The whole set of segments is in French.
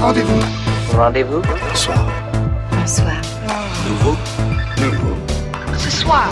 Rendez-vous. Rendez-vous. Bonsoir. Bonsoir. Nouveau. Ce soir.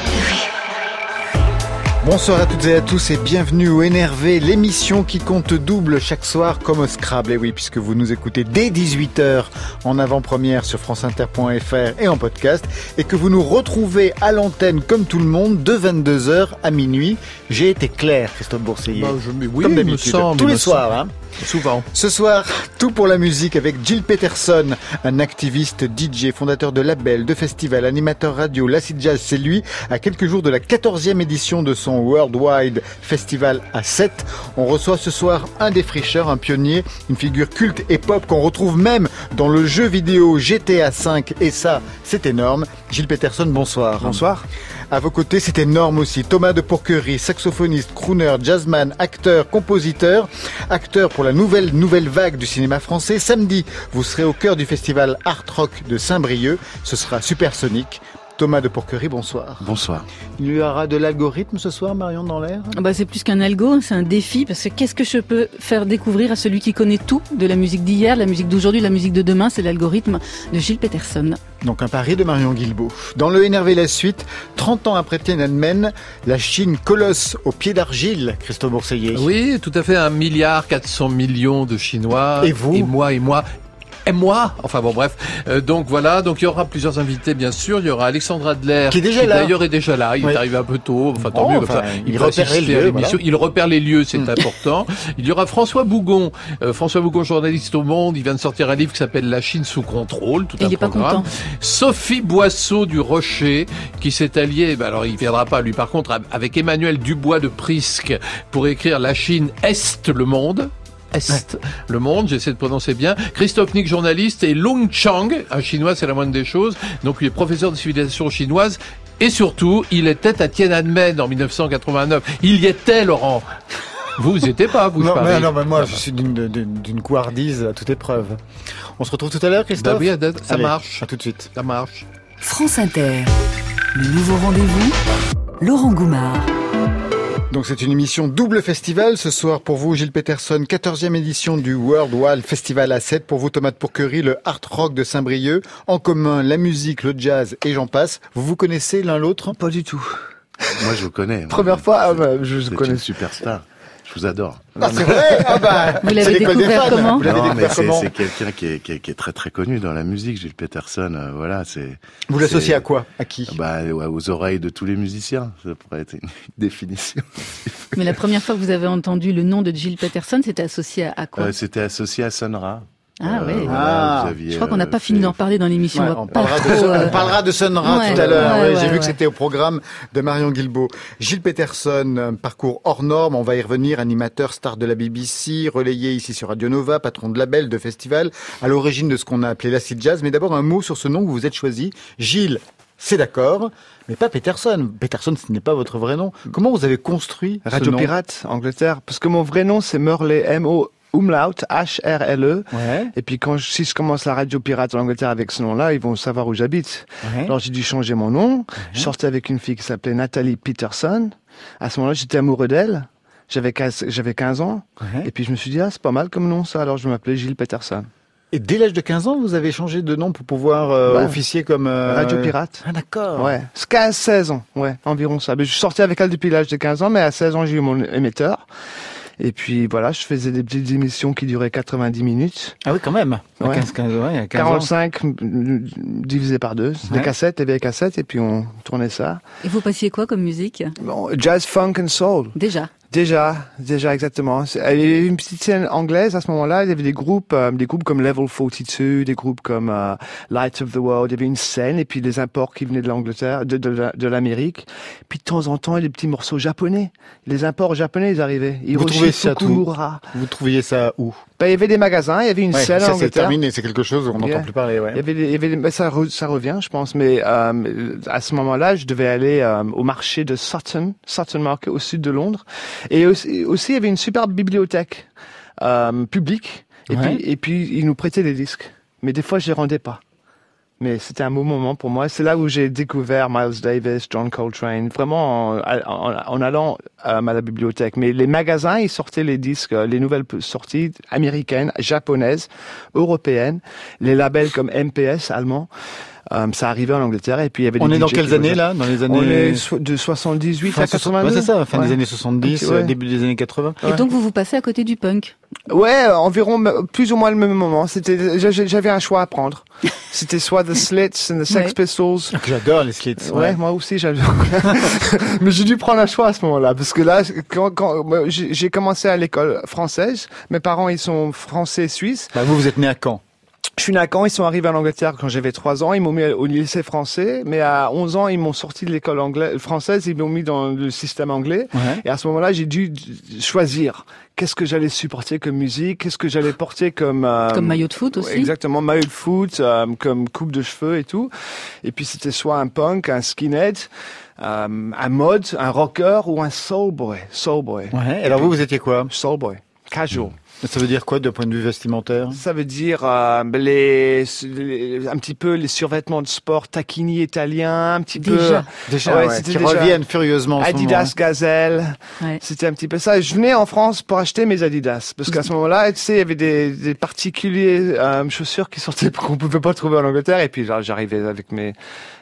Bonsoir à toutes et à tous et bienvenue au NRV, l'émission qui compte double chaque soir comme au Scrabble. Et oui, puisque vous nous écoutez dès 18h en avant-première sur franceinter.fr et en podcast, et que vous nous retrouvez à l'antenne comme tout le monde de 22h à minuit. J'ai été clair, Christophe Bourseiller. Oui, comme d'habitude, tous les soirs. Hein. Souvent. Ce soir, tout pour la musique avec Gil Peterson, un activiste DJ, fondateur de label, de festival, animateur radio. L'Acid Jazz, c'est lui, à quelques jours de la 14e édition de son Worldwide Festival à 7. On reçoit ce soir un défricheur, un pionnier, une figure culte et pop qu'on retrouve même dans le jeu vidéo GTA V. Et ça, c'est énorme. Gil Peterson, bonsoir. Bonsoir. À vos côtés, c'est énorme aussi. Thomas de Pourquerie, saxophoniste, crooner, jazzman, acteur, compositeur, acteur pour la nouvelle vague du cinéma français. Samedi, vous serez au cœur du festival Art Rock de Saint-Brieuc. Ce sera Supersonic. Thomas de Pourquerie, bonsoir. Bonsoir. Il y aura de l'algorithme ce soir, Marion, dans l'air ? C'est plus qu'un algo, c'est un défi, parce que qu'est-ce que je peux faire découvrir à celui qui connaît tout de la musique d'hier, la musique d'aujourd'hui, la musique de demain, c'est l'algorithme de Gil Peterson. Donc un pari de Marion Guilbault. Dans le NRV la suite, 30 ans après Tiananmen, la Chine colosse au pied d'argile, Christophe Bourseiller. Oui, tout à fait, 1,4 milliard de Chinois. Et vous ? Et moi, enfin bon bref, donc voilà, donc il y aura plusieurs invités bien sûr, il y aura Alexandre Adler qui est déjà là. D'ailleurs est déjà là, il est arrivé un peu tôt, enfin tant mieux comme ça, il repère les lieux, voilà. Il repère les lieux, c'est important. Il y aura François Bougon, journaliste au Monde, il vient de sortir un livre qui s'appelle La Chine sous contrôle, tout et un il est programme. pas content. Sophie Boisseau du Rocher qui s'est alliée, alors il viendra pas lui par contre avec Emmanuel Dubois de Prisque pour écrire La Chine Est le monde. Le monde, j'essaie de prononcer bien. Christophe Nick, journaliste, et Lung Chang, un chinois, c'est la moindre des choses. Donc, il est professeur de civilisation chinoise. Et surtout, il était à Tiananmen en 1989. Il y était, Laurent. Vous y étiez pas, vous, non, mais moi, je suis d'une couardise à toute épreuve. On se retrouve tout à l'heure, Christophe ? Oui, ça marche. À tout de suite. Ça marche. France Inter. Le nouveau rendez-vous. Laurent Goumard. Donc c'est une émission double festival ce soir pour vous, Gil Peterson, 14e édition du World Wild Festival à 7. Pour vous, Thomas de Pourquerie, le Art Rock de Saint-Brieuc. En commun, la musique, le jazz et j'en passe. Vous connaissez l'un l'autre ? Pas du tout. Moi, je vous connais. Première fois, je vous connais. Une superstar. Je vous adore. C'est vrai. Vous l'avez découvert comment ? Non, mais c'est quelqu'un qui est très très connu dans la musique, Gil Peterson. Voilà, c'est. Vous l'associez à quoi ? À qui ? Aux oreilles de tous les musiciens. Ça pourrait être une définition. Mais la première fois que vous avez entendu le nom de Gil Peterson, c'était associé à quoi ? C'était associé à Sun Ra. Ah oui. Je crois qu'on n'a pas fini d'en parler dans l'émission. On parlera de Sun Ra tout à l'heure. J'ai vu que c'était au programme de Marion Guilbault. Gil Peterson, parcours hors norme, on va y revenir, animateur star de la BBC, relayé ici sur Radio Nova, patron de label, de festival, à l'origine de ce qu'on a appelé l'acid jazz. Mais d'abord un mot sur ce nom que vous êtes choisi. Gilles, c'est d'accord, mais pas Peterson. Peterson, ce n'est pas votre vrai nom. Comment vous avez construit Radio Pirate, Angleterre, parce que mon vrai nom c'est Morley, M-O Umlaut, H-R-L-E. Ouais. Et puis si je commence la Radio Pirate en Angleterre avec ce nom-là, ils vont savoir où j'habite. Ouais. Alors j'ai dû changer mon nom. Je sortais avec une fille qui s'appelait Nathalie Peterson. À ce moment-là, j'étais amoureux d'elle. J'avais 15 ans. Ouais. Et puis je me suis dit, c'est pas mal comme nom ça. Alors je m'appelais Gil Peterson. Et dès l'âge de 15 ans, vous avez changé de nom pour pouvoir officier comme... Radio Pirate. Ah d'accord. Ouais. 16 ans. Ouais, environ ça. Mais je sortais avec elle depuis l'âge de 15 ans, mais à 16 ans, j'ai eu mon émetteur. Et puis voilà, je faisais des petites émissions qui duraient 90 minutes. Ah oui, quand même. Ouais. 15 45 divisé par 2, des cassettes, des vieilles cassettes, et puis on tournait ça. Et vous passiez quoi comme musique ? Jazz, funk and soul. Déjà, exactement. Il y avait une petite scène anglaise à ce moment-là. Il y avait des groupes comme Level 42, des groupes comme Light of the World. Il y avait une scène et puis des imports qui venaient de l'Angleterre, de l'Amérique. Puis de temps en temps, il y a des petits morceaux japonais. Les imports japonais, ils arrivaient. Vous trouviez ça Vous trouviez ça où ? Il y avait des magasins, il y avait une scène en Angleterre. Ça c'est terminé, c'est quelque chose où on n'entend plus parler. Ouais. Il y avait ça revient, je pense. Mais à ce moment-là, je devais aller au marché de Sutton Market, au sud de Londres. Et aussi, il y avait une superbe bibliothèque publique. Et puis, ils nous prêtaient des disques. Mais des fois, je les rendais pas. mais c'était un beau moment pour moi. C'est là où j'ai découvert Miles Davis, John Coltrane, vraiment en allant à la bibliothèque. Mais les magasins, ils sortaient les disques, les nouvelles sorties américaines, japonaises, européennes, les labels comme MPS allemands. Ça arrivait en Angleterre et puis il y avait des On est dans DJ quelles années là? Dans les années... On est de 78 à 82. Ouais, c'est ça, fin des années 70, début des années 80. Et donc vous passez à côté du punk. Ouais, environ plus ou moins le même moment. J'avais un choix à prendre. C'était soit The Slits and the Sex Pistols. J'adore les Slits. Ouais, moi aussi j'adore. Mais j'ai dû prendre un choix à ce moment-là parce que là, quand j'ai commencé à l'école française, mes parents ils sont français suisses. Bah vous êtes né à Caen. Je suis né à Caen, ils sont arrivés en Angleterre quand j'avais 3 ans, ils m'ont mis au lycée français, mais à 11 ans, ils m'ont sorti de l'école française, ils m'ont mis dans le système anglais. Ouais. Et à ce moment-là, j'ai dû choisir qu'est-ce que j'allais supporter comme musique, qu'est-ce que j'allais porter comme maillot de foot aussi. Exactement, maillot de foot, comme coupe de cheveux et tout. Et puis c'était soit un punk, un skinhead, un mod, un rocker ou un soul boy. Ouais. Alors vous étiez quoi? Soul boy, casual. Ça veut dire quoi d'un point de vue vestimentaire? Ça veut dire un petit peu les survêtements de sport taquini italiens, un petit peu déjà qui reviennent furieusement en Adidas Gazelle. Ouais. C'était un petit peu ça. Je venais en France pour acheter mes Adidas parce qu'à ce moment-là, tu sais, il y avait des particuliers chaussures qui sortaient qu'on pouvait pas trouver en Angleterre et puis j'arrivais avec mes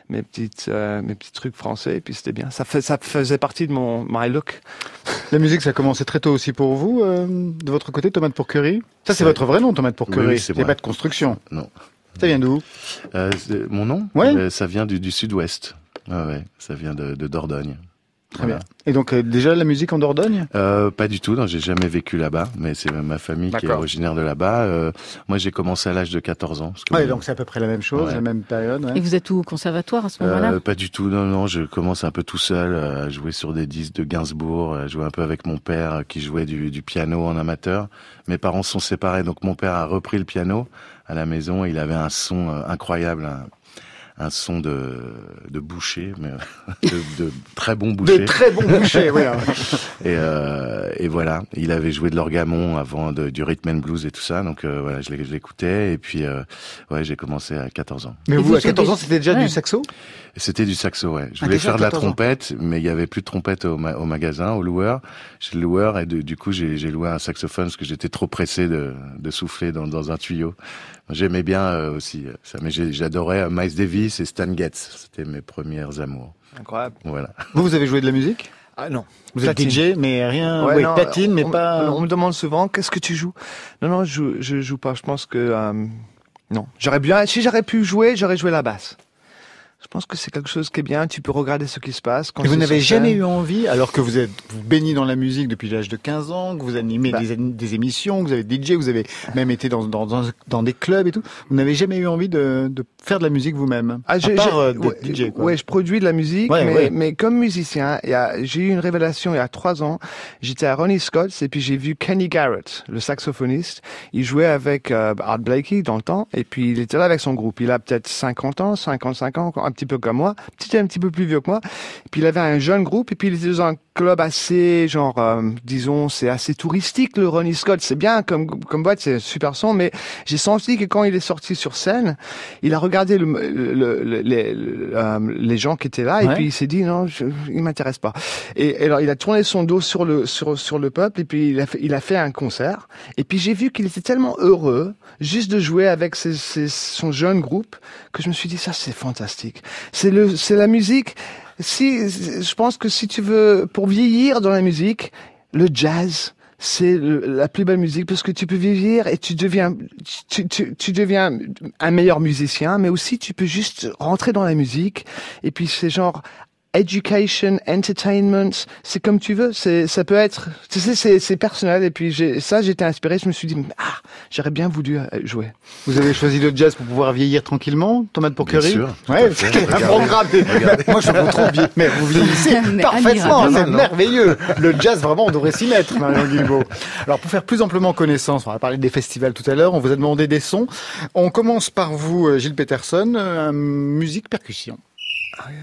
petits trucs français et puis c'était bien. Ça faisait partie de my look. La musique, ça a commencé très tôt aussi pour vous, de votre côté, Tomate Pourquerie. Ça, c'est votre vrai nom, Tomate Pourquerie. Oui, c'est pas de construction. Non. Ça vient d'où? Mon nom? Ouais. Ça vient du sud-ouest. Ouais. Ça vient de Dordogne. Très bien. Et donc déjà la musique en Dordogne? Pas du tout, non, j'ai jamais vécu là-bas, mais c'est ma famille qui est originaire de là-bas. Moi j'ai commencé à l'âge de 14 ans. Donc c'est à peu près la même chose, la même période. Ouais. Et vous êtes où, au conservatoire à ce moment-là? Pas du tout, non, je commence un peu tout seul à jouer sur des disques de Gainsbourg, à jouer un peu avec mon père qui jouait du piano en amateur. Mes parents sont séparés, donc mon père a repris le piano à la maison et il avait un son incroyable, un son de boucher, mais de très bon boucher. De très bon boucher, oui. Et voilà, il avait joué de l'orgamon avant du rhythm and blues et tout ça, donc voilà, je l'écoutais et puis j'ai commencé à 14 ans. Mais vous à 14 ans, c'était déjà du saxo? C'était du saxo, ouais. Je voulais faire de la trompette, mais il y avait plus de trompette au magasin, au loueur. Chez le loueur et du coup j'ai loué un saxophone parce que j'étais trop pressé de souffler dans un tuyau. J'aimais bien aussi ça, mais j'adorais Miles Davis et Stan Getz. C'était mes premières amours. Incroyable. Voilà. Vous avez joué de la musique? Ah non. Vous êtes DJ, mais rien. Ouais, non, platine, mais pas. On me demande souvent qu'est-ce que tu joues. Non, je joue pas. Je pense que non. Si j'aurais pu jouer, j'aurais joué la basse. Je pense que c'est quelque chose qui est bien. Tu peux regarder ce qui se passe. Et vous n'avez jamais eu envie, alors que vous baignez dans la musique depuis l'âge de 15 ans, que vous animez des émissions, que vous avez DJ, vous avez même été dans des clubs et tout. Vous n'avez jamais eu envie de faire de la musique vous-même? À part d'être DJ, quoi. Ouais, je produis de la musique, mais comme musicien, j'ai eu une révélation il y a 3 ans. J'étais à Ronnie Scott's et puis j'ai vu Kenny Garrett, le saxophoniste. Il jouait avec Art Blakey dans le temps et puis il était là avec son groupe. Il a peut-être 50 ans, 55 ans, un petit peu comme moi, un petit peu plus vieux que moi. Et puis il avait un jeune groupe et puis il était dans un club assez disons c'est assez touristique, le Ronnie Scott. C'est bien comme boîte, c'est super son, mais j'ai senti que quand il est sorti sur scène, il a regardé les gens qui étaient là et puis il s'est dit non, il m'intéresse pas. Et alors il a tourné son dos sur le peuple et puis il a fait un concert et puis j'ai vu qu'il était tellement heureux juste de jouer avec son jeune groupe que je me suis dit ça c'est fantastique. C'est la musique. Je pense que si tu veux, pour vieillir dans la musique, le jazz, c'est la plus belle musique parce que tu peux vieillir et tu deviens un meilleur musicien, mais aussi tu peux juste rentrer dans la musique et puis c'est genre education, entertainment, c'est comme tu veux, ça peut être, tu sais, c'est personnel et puis j'étais inspiré, je me suis dit j'aurais bien voulu jouer. Vous avez choisi le jazz pour pouvoir vieillir tranquillement, Tomate Pourquerie? Bien sûr. Ouais, c'est un programme. Moi je vous trouve bien, mais vous vieillissez parfaitement, c'est merveilleux. Le jazz vraiment on devrait s'y mettre, Marion Guilbault. Alors pour faire plus amplement connaissance, on va parler des festivals tout à l'heure, on vous a demandé des sons. On commence par vous, Gilles Peterson, musique percussion. Oh yeah.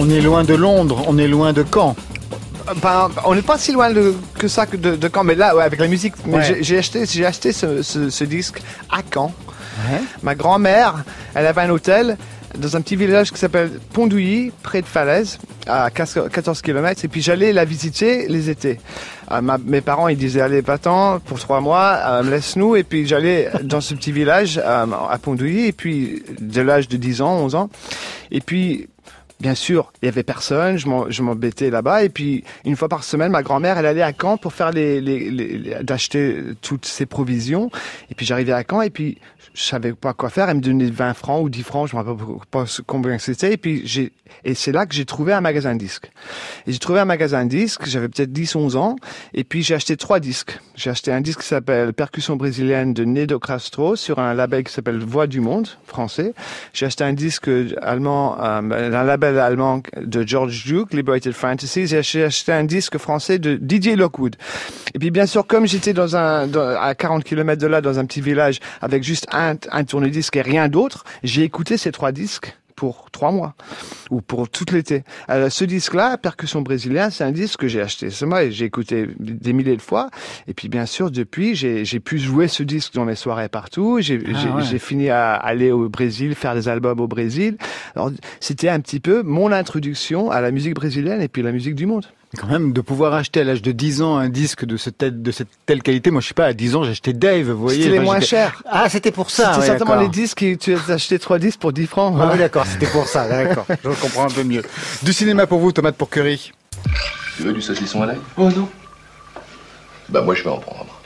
On est loin de Londres, on est loin de Caen. Ben, on n'est pas si loin que ça que de Caen, mais là, ouais, avec la musique, mais j'ai acheté ce disque à Caen. Ouais. Ma grand-mère, elle avait un hôtel dans un petit village qui s'appelle Pont-d'Ouilly, près de Falaise, à 14 km, et puis j'allais la visiter les étés. Mes parents, ils disaient, allez, va-t'en pour 3 mois, laisse-nous, et puis j'allais dans ce petit village à Pont-d'Ouilly, et puis de l'âge de 10 ans, 11 ans, et puis bien sûr, il y avait personne, je m'embêtais là-bas, et puis une fois par semaine, ma grand-mère, elle allait à Caen pour faire d'acheter toutes ses provisions, et puis j'arrivais à Caen, et puis je savais pas quoi faire, elle me donnait 20 francs ou 10 francs, je me rappelle pas combien c'était, et c'est là que j'ai trouvé un magasin de disques. Et j'ai trouvé un magasin de disques, j'avais peut-être 10, 11 ans, et puis j'ai acheté 3 disques. J'ai acheté un disque qui s'appelle Percussion brésilienne de Nedo Castro sur un label qui s'appelle Voix du Monde, français. J'ai acheté un disque allemand, un label allemand de George Duke, Liberated Fantasies. J'ai acheté un disque français de Didier Lockwood. Et puis bien sûr, comme j'étais à 40 km de là, dans un petit village, avec juste un tourne-disque et rien d'autre, j'ai écouté ces 3 disques pour 3 mois ou pour tout l'été. Ce disque-là, Percussion brésilienne, c'est un disque que j'ai acheté ce mois et j'ai écouté des milliers de fois. Et puis bien sûr, depuis, j'ai pu jouer ce disque dans mes soirées partout. J'ai fini à aller au Brésil, faire des albums au Brésil. Alors, c'était un petit peu mon introduction à la musique brésilienne et puis la musique du monde. Quand même, de pouvoir acheter à l'âge de 10 ans un disque de cette telle qualité. Moi, je sais pas, à 10 ans, j'ai acheté Dave, vous voyez. C'était les moins chers. Ah, c'était pour ça. C'était ouais, certainement d'accord. les disques et tu as acheté 3 disques pour 10 francs. Ah oui, d'accord, c'était pour ça, d'accord. Je comprends un peu mieux. Du cinéma pour vous, tomate pour curry. Tu veux du saucisson à l'ail? Oh non. Bah moi je vais en prendre.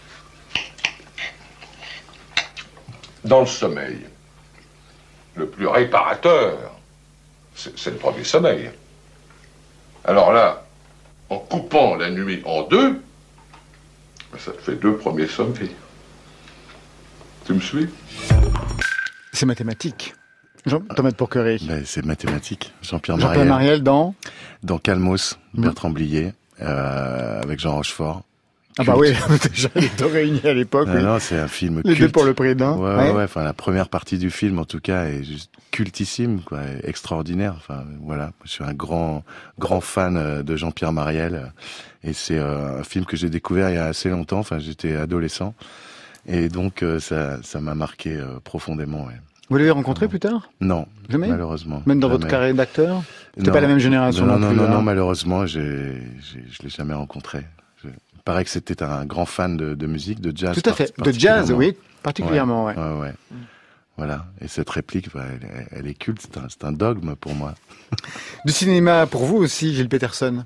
Dans le sommeil, le plus réparateur, c'est le premier sommeil. Alors là, en coupant la nuit en 2, ça te fait 2 premiers sommeils. Tu me suis? C'est mathématique. Tomate pour curry. Ben, c'est mathématique. Jean-Pierre Jean-Pierre Mariel. Mariel Dans Calmos, Bertrand Blier, avec Jean Rochefort. Ah bah oui, déjà les deux réunis à l'époque. Oui. Non, c'est un film Les culte. 2 pour le prix d'un. Ouais. Enfin, la première partie du film, en tout cas, est juste cultissime, quoi, extraordinaire. Enfin, voilà. Je suis un grand fan de Jean-Pierre Mariel. Et c'est un film que j'ai découvert il y a assez longtemps. Enfin, j'étais adolescent. Et donc, ça m'a marqué profondément, ouais. Vous l'avez rencontré plus tard? Non, jamais, malheureusement. Même dans jamais. votre carrière d'acteur? C'était pas la même génération non plus. Non, malheureusement, je l'ai jamais rencontré. Il paraît que c'était un grand fan de musique, de jazz. Tout à fait, de jazz, oui, particulièrement, ouais. Ouais. Voilà. Et cette réplique, elle est culte, c'est un dogme pour moi. Du cinéma pour vous aussi, Gilles Peterson.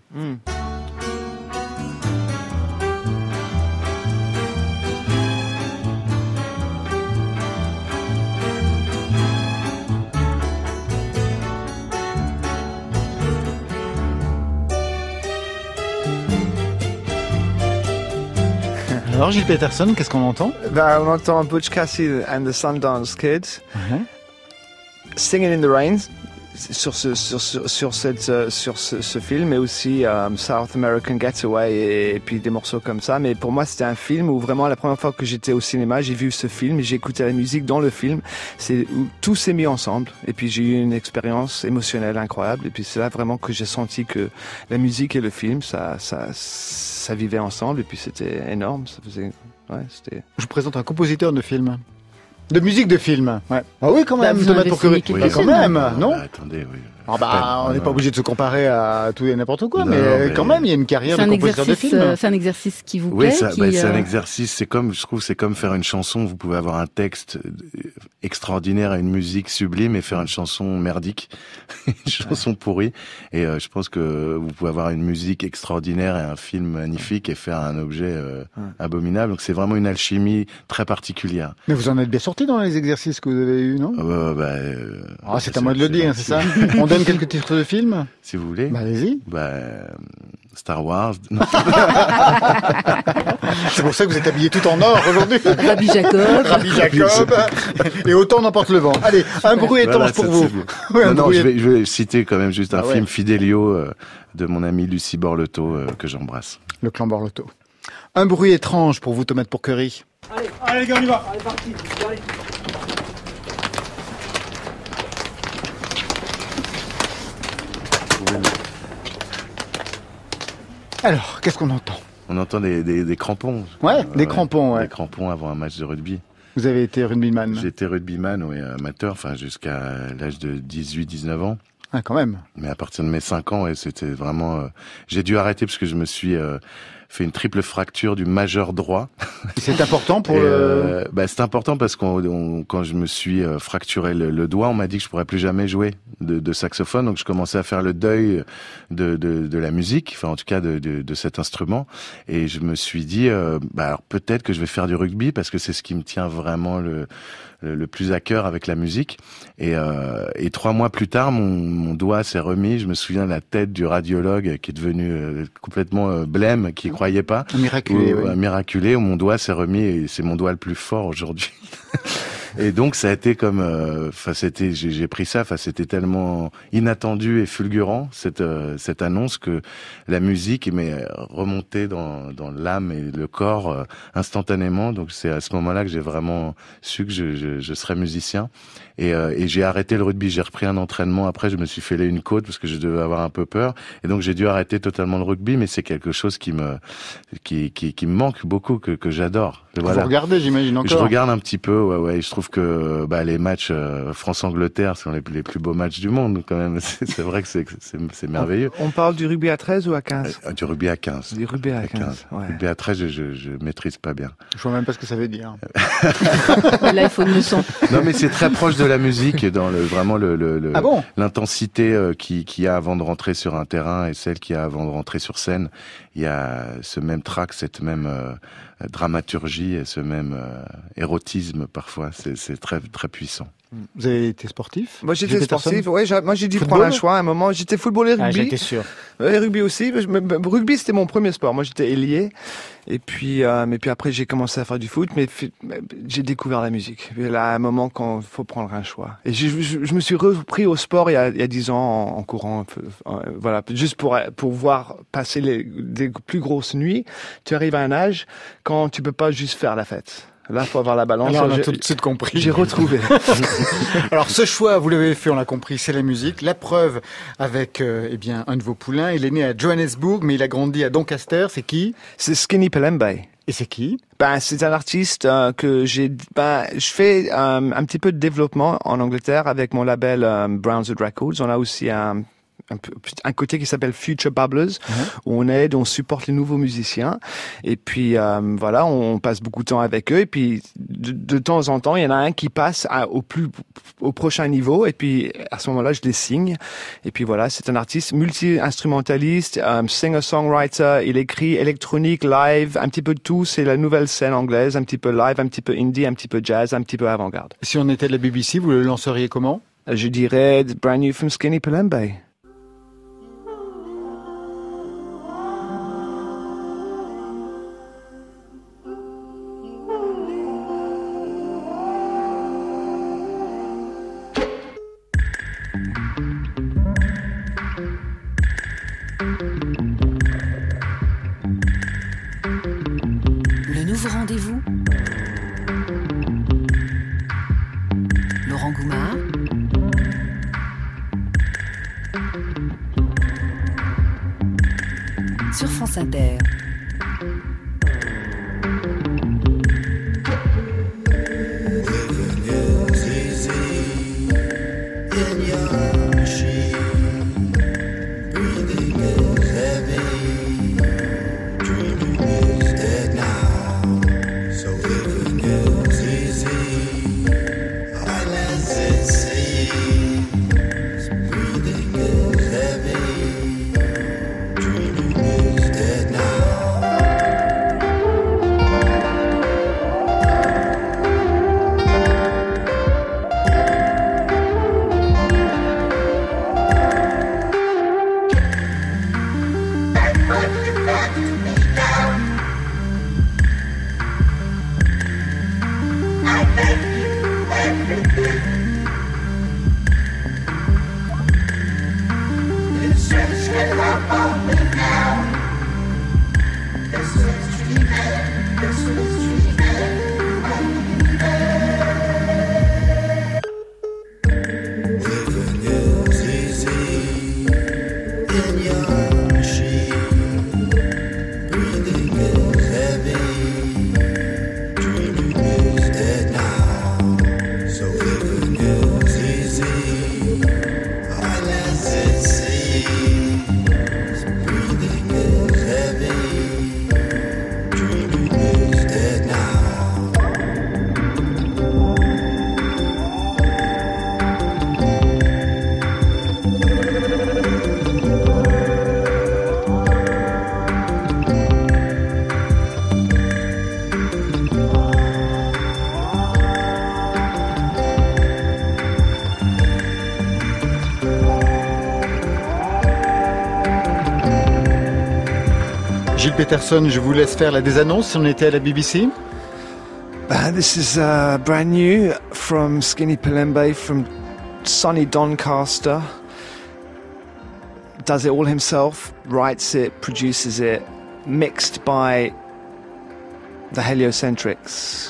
Alors Gilles Peterson, qu'est-ce qu'on entend? Ben, on entend Butch Cassidy and the Sundance Kids, Singing in the Rain, sur ce film, mais aussi South American Getaway et puis des morceaux comme ça. Mais pour moi, c'était un film où vraiment la première fois que j'étais au cinéma, j'ai vu ce film et j'ai écouté la musique dans le film. C'est où tout s'est mis ensemble et puis j'ai eu une expérience émotionnelle incroyable. Et puis c'est là vraiment que j'ai senti que la musique et le film, ça vivait ensemble et puis c'était énorme. Ça faisait, c'était. Je vous présente un compositeur de film. De musique de film, ouais. Ah oui, quand même, Vous tomate avez pour curry. signé Oui, quand même, non? Attendez, oui. Ah bah, on n'est pas obligé de se comparer à tout et n'importe quoi, Non, mais mais quand même, il y a une carrière de compositeur de film. C'est un exercice qui vous Oui, plaît. c'est un exercice. C'est comme faire une chanson. Vous pouvez avoir un texte extraordinaire et une musique sublime et faire une chanson merdique, une chanson pourrie. Et je pense que vous pouvez avoir une musique extraordinaire et un film magnifique et faire un objet abominable. Donc c'est vraiment une alchimie très particulière. Mais vous en êtes bien sorti dans les exercices que vous avez eus, non? C'est à moi de le dire, c'est ça? On donne quelques titres de films? Si vous voulez. Bah, allez-y. Star Wars. C'est pour ça que vous êtes habillé tout en or aujourd'hui. Rabbi Jacob. Rabbi Jacob. Et autant n'emporte le vent. Allez, un bruit étanche pour vous. Oui, je vais citer quand même juste un film Fidelio de mon amie Lucie Borleto que j'embrasse. Le clan Borleto. Un bruit étrange pour vous, tomate pour curry. Allez les gars, on y va. Allez, parti. Allez. Vous pouvez Alors, qu'est-ce qu'on entend? On entend des crampons. Ouais, des crampons, ouais. Des crampons avant un match de rugby. Vous avez été rugbyman? J'ai été rugbyman, oui, amateur, enfin jusqu'à l'âge de 18-19 ans. Ah, quand même. Mais à partir de mes 5 ans, ouais, c'était vraiment... j'ai dû arrêter parce que je me suis fait une triple fracture du majeur droit. C'est important pour c'est important parce quand je me suis fracturé le doigt, on m'a dit que je pourrais plus jamais jouer de saxophone. Donc je commençais à faire le deuil de la musique, enfin en tout cas de cet instrument. Et je me suis dit, alors peut-être que je vais faire du rugby parce que c'est ce qui me tient vraiment le plus à cœur avec la musique. Et 3 mois plus tard, mon doigt s'est remis. Je me souviens de la tête du radiologue qui est devenu complètement blême, qui croyait pas. Miraculé, oui. Miraculé, où mon doigt s'est remis et c'est mon doigt le plus fort aujourd'hui. Et donc ça a été comme, j'ai pris ça, c'était tellement inattendu et fulgurant cette annonce que la musique m'est remontée dans l'âme et le corps instantanément. Donc c'est à ce moment-là que j'ai vraiment su que je serais musicien. Et j'ai arrêté le rugby. J'ai repris un entraînement. Après, je me suis fêlé une côte parce que je devais avoir un peu peur. Et donc j'ai dû arrêter totalement le rugby. Mais c'est quelque chose qui me manque beaucoup, que j'adore. Voilà. Vous regardez, j'imagine encore. Je regarde un petit peu. Ouais. Je trouve que les matchs France-Angleterre sont les plus beaux matchs du monde quand même. C'est vrai que c'est merveilleux. On parle du rugby à 13 ou à 15? Du rugby à 15. Du rugby à 15. Ouais. Rugby à 13, je maîtrise pas bien. Je vois même pas ce que ça veut dire. Là, il faut une leçon. Non, mais c'est très proche de la musique dans vraiment Ah bon? l'intensité qu'il y a avant de rentrer sur un terrain et celle qu'il y a avant de rentrer sur scène. Il y a ce même trac, cette même dramaturgie et ce même érotisme parfois. C'est très très puissant. Vous avez été sportif? Moi j'étais sportif, moi j'ai dû prendre un choix à un moment. J'étais football et rugby. J'étais sûr. Et rugby aussi. Rugby c'était mon premier sport. Moi j'étais ailier. Et puis après j'ai commencé à faire du foot, mais j'ai découvert la musique. Et là, à un moment quand faut prendre un choix. Et je me suis repris au sport il y a 10 ans en courant. Voilà, juste pour voir passer des plus grosses nuits. Tu arrives à un âge quand tu peux pas juste faire la fête. Là, faut avoir la balance. Alors, on a tout de suite compris. J'ai retrouvé. Alors, ce choix, vous l'avez fait, on l'a compris, c'est la musique. La preuve avec, un de vos poulains. Il est né à Johannesburg, mais il a grandi à Doncaster. C'est qui? C'est Skinny Pelembe. Et c'est qui? C'est un artiste que je fais un petit peu de développement en Angleterre avec mon label Brownswood Records. On a aussi un côté qui s'appelle Future Babblers, où on aide, on supporte les nouveaux musiciens. Et puis, on passe beaucoup de temps avec eux. Et puis, de temps en temps, il y en a un qui passe au prochain niveau. Et puis, à ce moment-là, je les signe. Et puis voilà, c'est un artiste multi-instrumentaliste, singer-songwriter. Il écrit électronique, live, un petit peu de tout. C'est la nouvelle scène anglaise, un petit peu live, un petit peu indie, un petit peu jazz, un petit peu avant-garde. Si on était de la BBC, vous le lanceriez comment? Je dirais Brand New from Skinny Pelembe. Le nouveau rendez-vous. Laurent Goumard. Sur France Inter. Peterson, je vous laisse faire la désannonce si on était à la BBC. This is brand new from Skinny Palembe from sunny Doncaster. Does it all himself, writes it, produces it, mixed by the Heliocentrics.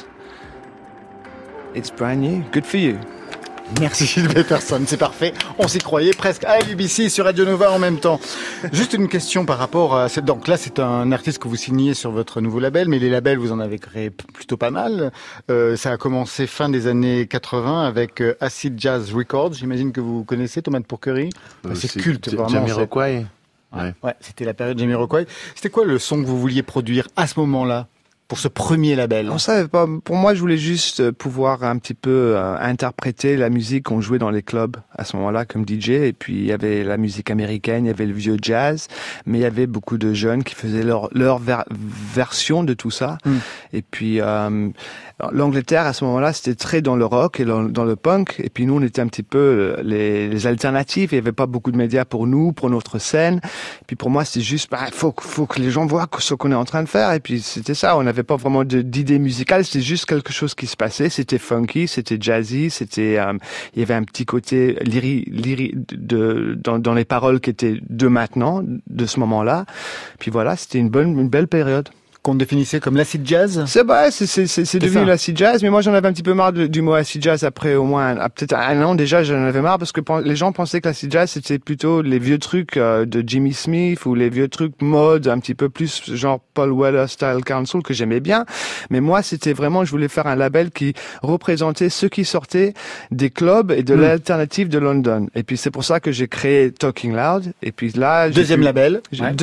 It's brand new. Good for you. Merci Gilles Peterson, c'est parfait. On s'y croyait presque à BBC sur Radio Nova en même temps. Juste une question par rapport à cette... Donc là, c'est un artiste que vous signez sur votre nouveau label, mais les labels, vous en avez créé plutôt pas mal. Ça a commencé fin des années 80 avec Acid Jazz Records. J'imagine que vous connaissez Thomas de Pourquerie. C'est culte, vraiment. Jamiroquai. Ouais, c'était la période Jamiroquai. C'était quoi le son que vous vouliez produire à ce moment-là ? Pour ce premier label? On savait pas. Pour moi, je voulais juste pouvoir un petit peu interpréter la musique qu'on jouait dans les clubs à ce moment-là comme DJ. Et puis, il y avait la musique américaine, il y avait le vieux jazz, mais il y avait beaucoup de jeunes qui faisaient leur version de tout ça. Et puis, l'Angleterre, à ce moment-là, c'était très dans le rock et dans le punk. Et puis, nous, on était un petit peu les alternatives. Il y avait pas beaucoup de médias pour nous, pour notre scène. Et puis, pour moi, c'était juste, faut que les gens voient ce qu'on est en train de faire. Et puis, c'était ça. On n'avait pas vraiment d'idée musicale, c'était juste quelque chose qui se passait, c'était funky, c'était jazzy, c'était il y avait un petit côté lyrique dans les paroles qui étaient de maintenant, de ce moment-là. Puis voilà, c'était une belle période. Qu'on définissait comme l'acid jazz? C'est devenu l'acid jazz, mais moi j'en avais un petit peu marre du mot acid jazz après au moins peut-être un an déjà, j'en avais marre parce que les gens pensaient que l'acid jazz c'était plutôt les vieux trucs de Jimmy Smith ou les vieux trucs mode un petit peu plus genre Paul Weller Style Council que j'aimais bien, mais moi c'était vraiment, je voulais faire un label qui représentait ceux qui sortaient des clubs et de l'alternative de London. Et puis c'est pour ça que j'ai créé Talking Loud. Et puis là deuxième label,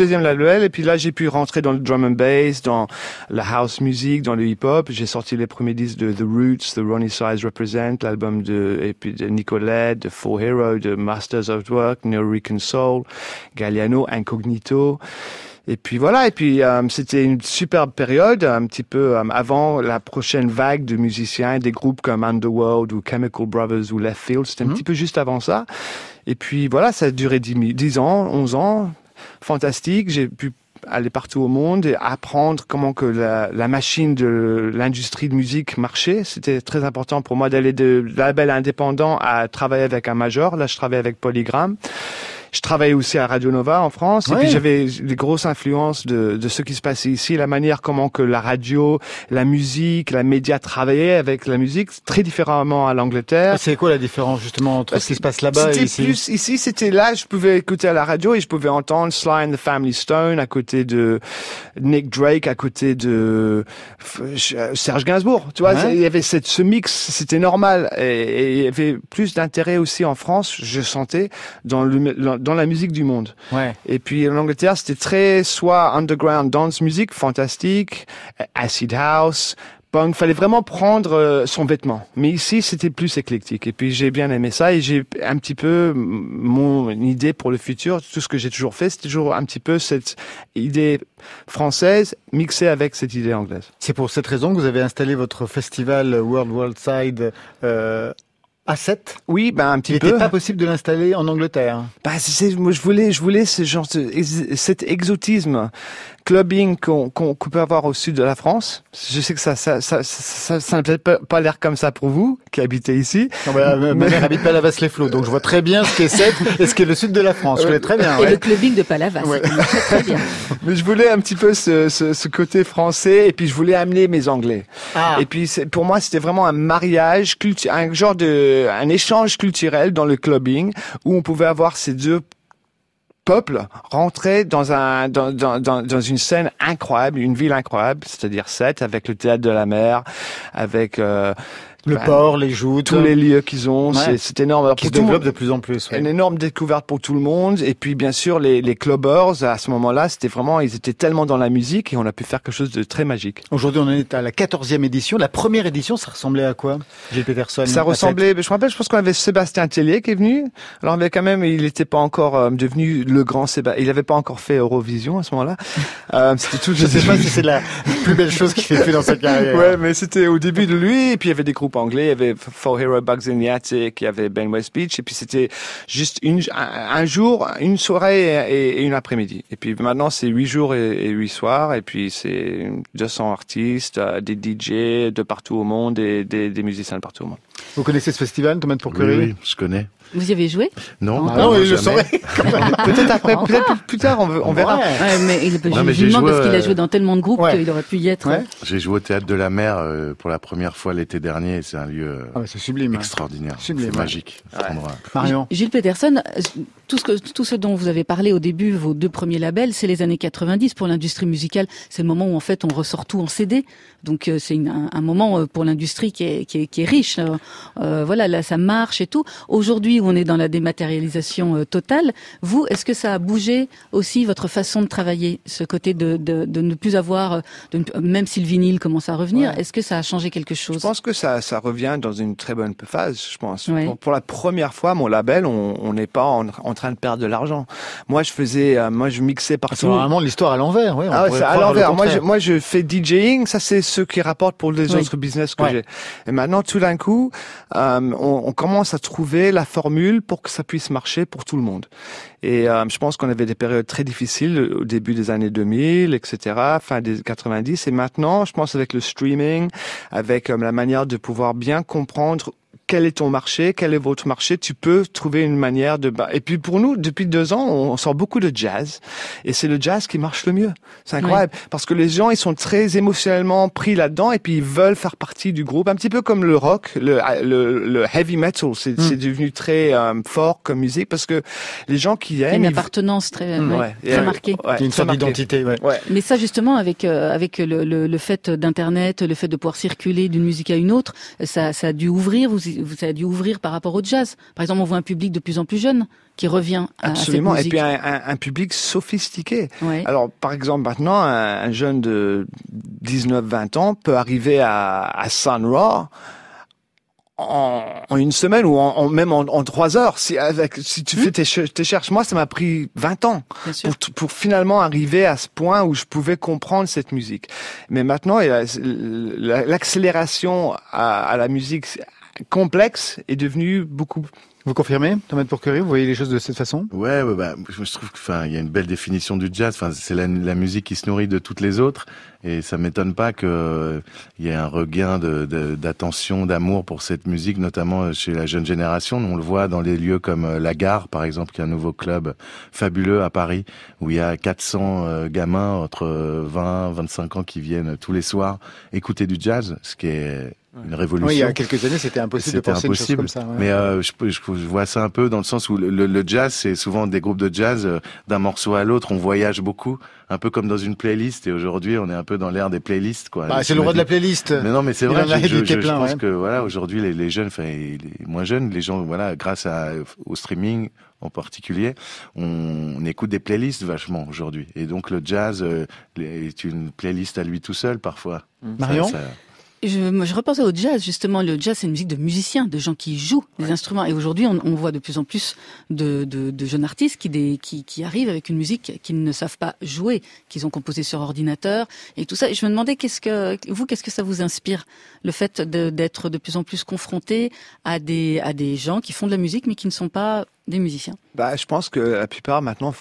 et puis là j'ai pu rentrer dans le drum and bass, dans la house music, dans le hip-hop. J'ai sorti les premiers disques de The Roots, de Ronnie Size Represent, l'album de Nicolette, de Four Hero, de Masters of Work, Neo Rican Soul, Galliano, Incognito. Et puis voilà, c'était une superbe période, un petit peu avant la prochaine vague de musiciens, des groupes comme Underworld ou Chemical Brothers ou Left Field, c'était un petit peu juste avant ça. Et puis voilà, ça a duré 10 ans, 11 ans, fantastique, j'ai pu aller partout au monde et apprendre comment que la machine de l'industrie de musique marchait. C'était très important pour moi d'aller de label indépendant à travailler avec un major. Là, je travaillais avec Polygram. Je travaillais aussi à Radio Nova en France, et puis j'avais des grosses influences de ce qui se passait ici, la manière comment que la radio, la musique, la média travaillaient avec la musique, très différemment à l'Angleterre. C'est quoi la différence justement entre ce qui se passe là-bas et ici? Ici, c'était là, je pouvais écouter à la radio et je pouvais entendre Sly and the Family Stone à côté de Nick Drake, à côté de Serge Gainsbourg. Tu vois, il y avait ce mix, c'était normal, et il y avait plus d'intérêt aussi en France, je sentais, dans la musique du monde. Et puis en Angleterre, c'était très soit underground dance music, fantastique, acid house, punk. Fallait vraiment prendre son vêtement. Mais ici, c'était plus éclectique. Et puis j'ai bien aimé ça et j'ai un petit peu mon idée pour le futur. Tout ce que j'ai toujours fait, c'est toujours un petit peu cette idée française mixée avec cette idée anglaise. C'est pour cette raison que vous avez installé votre festival World Side à 7. Oui, un petit peu. Il n'était pas possible de l'installer en Angleterre. Moi, je voulais ce genre cet exotisme clubbing qu'on peut avoir au sud de la France. Je sais que ça n'a peut-être pas l'air comme ça pour vous, qui habitez ici. Ma mère habite Palavas-les-Flots, donc je vois très bien ce qu'est 7 et ce qu'est le sud de la France. Je connais très bien. Et le clubbing de Palavas. Très bien. Mais je voulais un petit peu ce côté français, et puis je voulais amener mes Anglais. Et puis pour moi, c'était vraiment un mariage, un échange culturel dans le clubbing, où on pouvait avoir ces deux peuples rentrer dans une scène incroyable, une ville incroyable, c'est-à-dire Sète, avec le théâtre de la mer, avec le port, les joutes, tous les lieux qu'ils ont, c'est énorme. Alors, qui se développe de plus en plus. Une énorme découverte pour tout le monde. Et puis bien sûr les clubbers à ce moment-là, c'était vraiment, ils étaient tellement dans la musique et on a pu faire quelque chose de très magique. Aujourd'hui, on est à la 14e édition. La première édition, ça ressemblait à quoi, Gilles Peterson? Ça ressemblait, je me rappelle, je pense qu'on avait Sébastien Tellier qui est venu. Alors mais quand même, il n'était pas encore devenu le grand Sébastien. Il n'avait pas encore fait Eurovision à ce moment-là. C'était tout. Je sais pas si c'est la plus belle chose qu'il ait fait dans sa carrière. Ouais, mais c'était au début de lui. Et puis il y avait des groupes groupes anglais. Il y avait Four Hero Bugs in the Attic, il y avait Ben West Beach, et puis c'était juste un jour, une soirée et une après-midi. Et puis maintenant, c'est 8 jours et 8 soirs, et puis c'est 200 artistes, des DJ de partout au monde et des musiciens de partout au monde. Vous connaissez ce festival, Thomas de Pourquerie? Oui, je connais. Vous y avez joué? Non, non, il le saurait. Peut-être après, peut-être plus tard, on verra. Ouais, mais je mais lui j'ai demande joué, parce qu'il a joué dans tellement de groupes ouais. qu'il aurait pu y être. Ouais. J'ai joué au Théâtre de la Mer pour la première fois l'été dernier, et c'est un lieu C'est sublime. extraordinaire. Sublime, C'est ouais. magique, cet endroit. Marion. Gilles Peterson, tout ce dont vous avez parlé au début, vos 2 premiers labels, c'est les années 90 pour l'industrie musicale. C'est le moment où en fait on ressort tout en CD. Donc c'est un moment pour l'industrie qui est riche. Voilà, là ça marche et tout. Aujourd'hui où on est dans la dématérialisation totale, vous, est-ce que ça a bougé aussi votre façon de travailler, ce côté de ne plus avoir, même si le vinyle commence à revenir, Ouais. est-ce que ça a changé quelque chose? Je pense que ça revient dans une très bonne phase, je pense. Ouais. Pour la première fois, mon label, on n'est pas en train de perdre de l'argent. Moi, je mixais partout. C'est vraiment l'histoire à l'envers, oui. Ah ouais, c'est à l'envers. Moi, je fais DJing. Ça, c'est ce qui rapporte pour les autres business que j'ai. Et maintenant, tout d'un coup, on commence à trouver la formule pour que ça puisse marcher pour tout le monde. Et je pense qu'on avait des périodes très difficiles au début des années 2000, etc., fin des 90. Et maintenant, je pense avec le streaming, avec la manière de pouvoir bien comprendre quel est ton marché, quel est votre marché, tu peux trouver une manière de... Et puis pour nous, depuis 2 ans, on sort beaucoup de jazz. Et c'est le jazz qui marche le mieux. C'est incroyable. Parce que les gens, ils sont très émotionnellement pris là-dedans et puis ils veulent faire partie du groupe. Un petit peu comme le rock, le heavy metal. C'est devenu très fort comme musique parce que les gens qui Il y a aiment... une appartenance très marquée. Ouais, Il y a une sorte d'identité, ouais. Mais ça, justement, avec le fait d'Internet, le fait de pouvoir circuler d'une musique à une autre, ça a dû ouvrir, ça a dû ouvrir par rapport au jazz. Par exemple, on voit un public de plus en plus jeune qui revient à cette Absolument. musique. Et puis un public sophistiqué. Ouais. Alors, par exemple, maintenant, un jeune de 19-20 ans peut arriver à Sun Ra en une semaine ou même en 3 heures. Si tu fais tes recherches, moi, ça m'a pris 20 ans pour finalement arriver à ce point où je pouvais comprendre cette musique. Mais maintenant, l'accélération à la musique complexe est devenue beaucoup. Vous confirmez, Thomas de Pourquerie, vous voyez les choses de cette façon? Ouais, je trouve que, il y a une belle définition du jazz. C'est la musique qui se nourrit de toutes les autres, et ça m'étonne pas que il y ait un regain d'attention, d'amour pour cette musique, notamment chez la jeune génération. On le voit dans des lieux comme la Gare, par exemple, qui est un nouveau club fabuleux à Paris, où il y a 400 gamins entre 20, 25 ans qui viennent tous les soirs écouter du jazz, ce qui est une révolution. Oui, il y a quelques années, c'était impossible de penser une chose comme ça. Ouais. Mais je vois ça un peu dans le sens où le jazz, c'est souvent des groupes de jazz, d'un morceau à l'autre, on voyage beaucoup, un peu comme dans une playlist. Et aujourd'hui, on est un peu dans l'ère des playlists, quoi. C'est le roi de la playlist. Mais non, mais c'est vrai. Je plein, pense que voilà, aujourd'hui, les jeunes, les moins jeunes, les gens, voilà, grâce au streaming en particulier, on écoute des playlists vachement aujourd'hui. Et donc le jazz est une playlist à lui tout seul parfois. Marion. Je repensais au jazz, justement. Le jazz, c'est une musique de musiciens, de gens qui jouent des instruments. Et aujourd'hui, on voit de plus en plus de jeunes artistes qui arrivent avec une musique qu'ils ne savent pas jouer, qu'ils ont composé sur ordinateur et tout ça. Et je me demandais, qu'est-ce que ça vous inspire, le fait d'être de plus en plus confronté à des gens qui font de la musique, mais qui ne sont pas des musiciens? Je pense que la plupart maintenant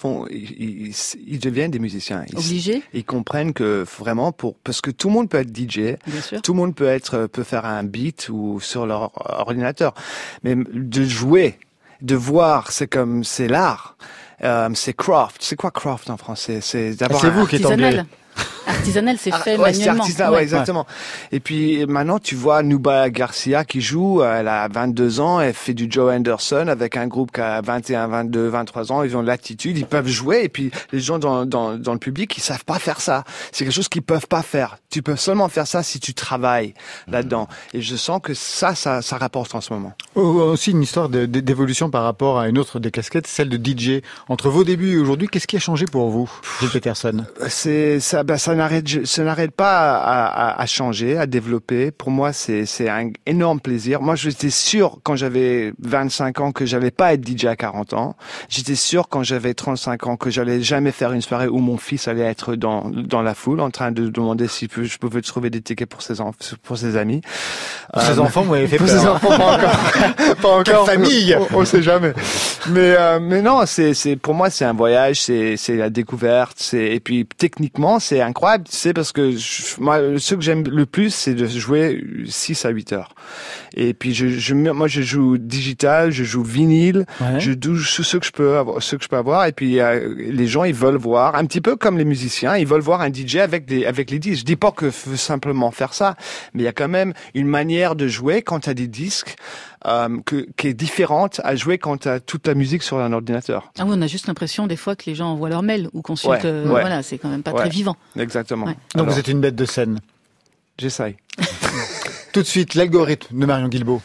ils deviennent des musiciens. Obligés. Ils comprennent que vraiment parce que tout le monde peut être DJ. Bien sûr. Tout le monde peut faire un beat ou sur leur ordinateur. Mais de jouer, de voir, c'est l'art. C'est craft. C'est quoi craft en français? C'est vous qui êtes anglais. Artisanal, c'est fait manuellement. C'est artisanal, exactement. Et puis maintenant, tu vois Nuba Garcia qui joue, elle a 22 ans, elle fait du Joe Anderson avec un groupe qui a 21, 22, 23 ans, ils ont l'attitude, ils peuvent jouer, et puis les gens dans le public, ils savent pas faire ça. C'est quelque chose qu'ils peuvent pas faire. Tu peux seulement faire ça si tu travailles là-dedans. Et je sens que ça rapporte en ce moment. Aussi une histoire d'évolution par rapport à une autre des casquettes, celle de DJ. Entre vos débuts et aujourd'hui, qu'est-ce qui a changé pour vous, Gilles Peterson? Ça ça n'arrête pas à changer, à développer. Pour moi, c'est un énorme plaisir. Moi, j'étais sûr quand j'avais 25 ans que j'allais pas être DJ à 40 ans. J'étais sûr quand j'avais 35 ans que j'allais jamais faire une soirée où mon fils allait être dans la foule en train de demander si je pouvais trouver des tickets pour ses amis. Pour ses enfants, vous m'avez fait pour peur. Ses enfants, pas encore. Pas encore. Famille. On sait jamais. Mais non, c'est pour moi, c'est un voyage, c'est la découverte, et puis techniquement, c'est incroyable, tu sais, parce que moi, ce que j'aime le plus, c'est de jouer 6 à 8 heures. Et puis moi, je joue digital, je joue vinyle, je joue ce que je peux avoir, et puis les gens, ils veulent voir, un petit peu comme les musiciens, ils veulent voir un DJ avec les disques. Je dis pas que faut simplement faire ça, mais il y a quand même une manière de jouer quand tu as des disques qui est différente à jouer quand tu as toute la musique sur un ordinateur. Ah oui, on a juste l'impression des fois que les gens envoient leur mail ou consultent. Voilà, c'est quand même pas très vivant. Exactement. Ouais. Donc vous êtes une bête de scène. J'essaye. Tout de suite, l'algorithme de Marion Guilbeault.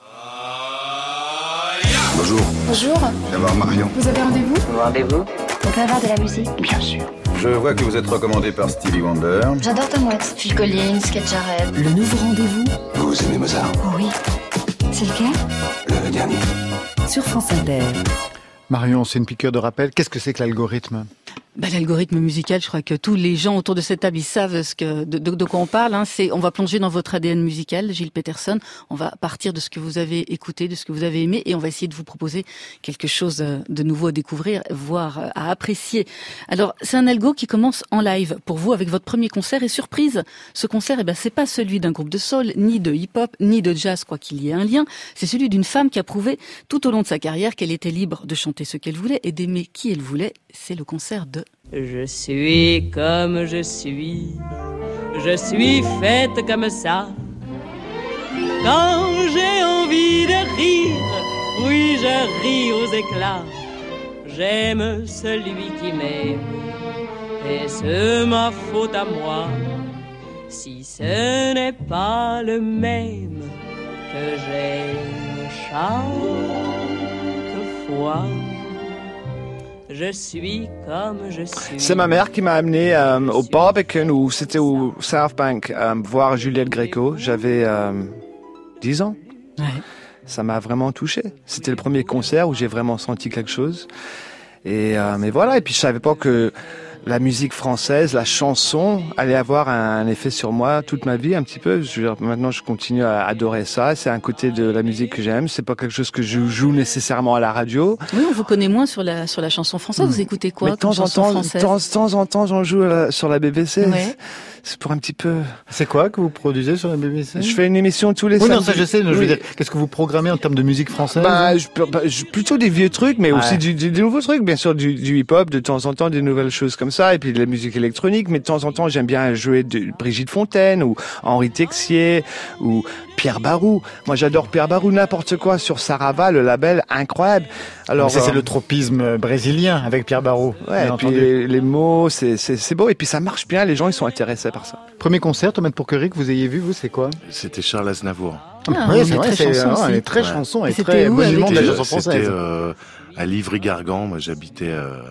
Bonjour. Bonjour. Je viens voir Marion. Vous avez rendez-vous? Rendez-vous? On peut avoir de la musique? Bien sûr. Je vois que vous êtes recommandé par Stevie Wonder. J'adore Tom Waits, Phil Collins, Keith Jarrett. Le nouveau rendez-vous Vous aimez Mozart? Oui. C'est lequel? Le dernier. sur France Inter. Marion, c'est une piqûre de rappel. Qu'est-ce que c'est que l'algorithme ? L'algorithme musical, je crois que tous les gens autour de cette table, ils savent de quoi on parle. On va plonger dans votre ADN musical, Gilles Peterson. On va partir de ce que vous avez écouté, de ce que vous avez aimé, et on va essayer de vous proposer quelque chose de nouveau à découvrir, voire à apprécier. Alors, c'est un algo qui commence en live pour vous avec votre premier concert. Et surprise, ce concert, c'est pas celui d'un groupe de soul, ni de hip-hop, ni de jazz, quoi qu'il y ait un lien. C'est celui d'une femme qui a prouvé tout au long de sa carrière qu'elle était libre de chanter ce qu'elle voulait et d'aimer qui elle voulait. C'est le concert de... Je suis comme je suis faite comme ça. Quand j'ai envie de rire, oui, je ris aux éclats. J'aime celui qui m'aime, et c'est ma faute à moi si ce n'est pas le même que j'aime chaque fois. Je suis comme je suis. C'est ma mère qui m'a amené au Barbican, où c'était au South Bank, voir Juliette Gréco. J'avais 10 ans. Ouais. Ça m'a vraiment touché. C'était le premier concert où j'ai vraiment senti quelque chose. Et voilà. Et puis je savais pas que la musique française, la chanson, allait avoir un effet sur moi toute ma vie, un petit peu. Maintenant, je continue à adorer ça. C'est un côté de la musique que j'aime. C'est pas quelque chose que je joue nécessairement à la radio. Oui, on vous connaît moins sur la chanson française. Vous écoutez quoi de temps en temps, j'en joue sur la BBC. Ouais. C'est pour un petit peu... C'est quoi que vous produisez sur la BBC ? Je fais une émission tous les samedis. Non, ça je sais. Je veux dire, qu'est-ce que vous programmez en termes de musique française ? Plutôt des vieux trucs, mais aussi des nouveaux trucs. Bien sûr, du hip-hop, de temps en temps, des nouvelles choses comme ça, et puis de la musique électronique. Mais de temps en temps, j'aime bien jouer de Brigitte Fontaine, ou Henri Texier, ou Pierre Barou. Moi, j'adore Pierre Barou, n'importe quoi sur Sarava, le label, incroyable. Alors, ça, c'est le tropisme brésilien avec Pierre Barou. Ouais, et puis les mots, c'est beau. Et puis ça marche bien, les gens, ils sont intéressés par ça. Premier concert, Thomas de Pourquerie, que vous ayez vu, vous, c'est quoi ? C'était Charles Aznavour. Oui, c'est vrai, elle est très chanson, elle est très monument de la chanson française. C'était à Livry-Gargan, moi j'habitais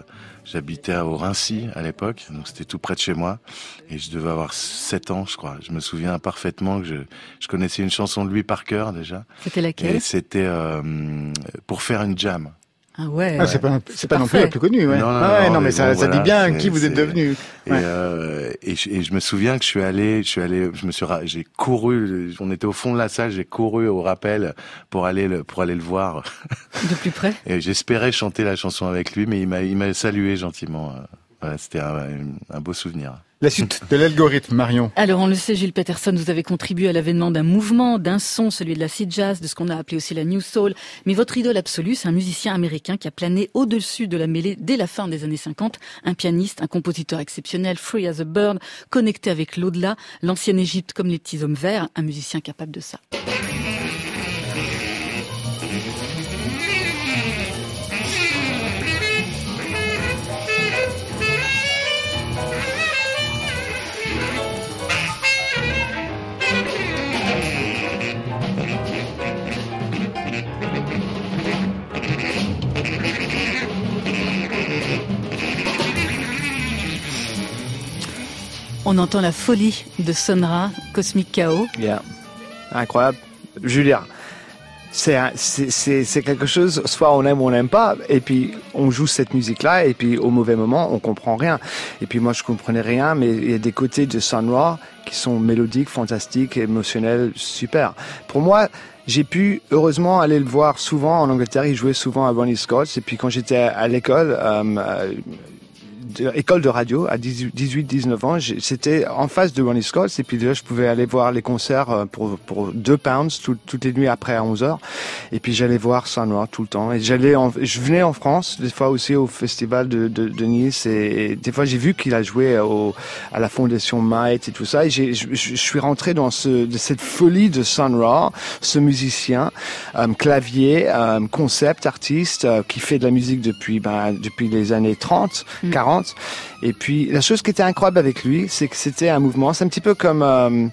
au Rincy à l'époque, donc c'était tout près de chez moi, et je devais avoir 7 ans, je crois. Je me souviens parfaitement que je connaissais une chanson de lui par cœur déjà. C'était laquelle ? Et c'était Pour faire une jam. Ah ouais. Ah, c'est pas non plus la plus connue, ouais. Non, mais ça dit bien qui vous êtes devenu. Et je me souviens que j'ai couru, on était au fond de la salle, j'ai couru au rappel pour aller le voir. De plus près. Et j'espérais chanter la chanson avec lui, mais il m'a salué gentiment. Voilà, c'était un beau souvenir. La suite de l'algorithme, Marion. Alors, on le sait, Gilles Peterson, vous avez contribué à l'avènement d'un mouvement, d'un son, celui de l'acid jazz, de ce qu'on a appelé aussi la new soul. Mais votre idole absolue, c'est un musicien américain qui a plané au-dessus de la mêlée dès la fin des années 50. Un pianiste, un compositeur exceptionnel, free as a bird, connecté avec l'au-delà, l'ancienne Égypte comme les petits hommes verts, un musicien capable de ça. On On entend la folie de Sonra, Cosmic Chaos. Yeah. Incroyable. Julien. C'est quelque chose, soit on aime ou on n'aime pas, et puis on joue cette musique-là, et puis au mauvais moment, on comprend rien. Et puis moi, je comprenais rien, mais il y a des côtés de Sun Ra qui sont mélodiques, fantastiques, émotionnels, super. Pour moi, j'ai pu, heureusement, aller le voir souvent en Angleterre. Il jouait souvent à Ronnie Scott's, et puis quand j'étais à l'école, école de radio à 18-19 ans, c'était en face de Ronnie Scott's, et puis déjà je pouvais aller voir les concerts pour 2 pounds toutes les nuits après à 11h, et puis j'allais voir Sun Ra tout le temps, et je venais en France des fois aussi au festival de Nice, et des fois j'ai vu qu'il a joué à la fondation Might et tout ça, et je suis rentré dans cette folie de Sun Ra, ce musicien clavier, concept artiste qui fait de la musique depuis les années 30, 40. Et puis, la chose qui était incroyable avec lui, c'est que c'était un mouvement, c'est un petit peu comme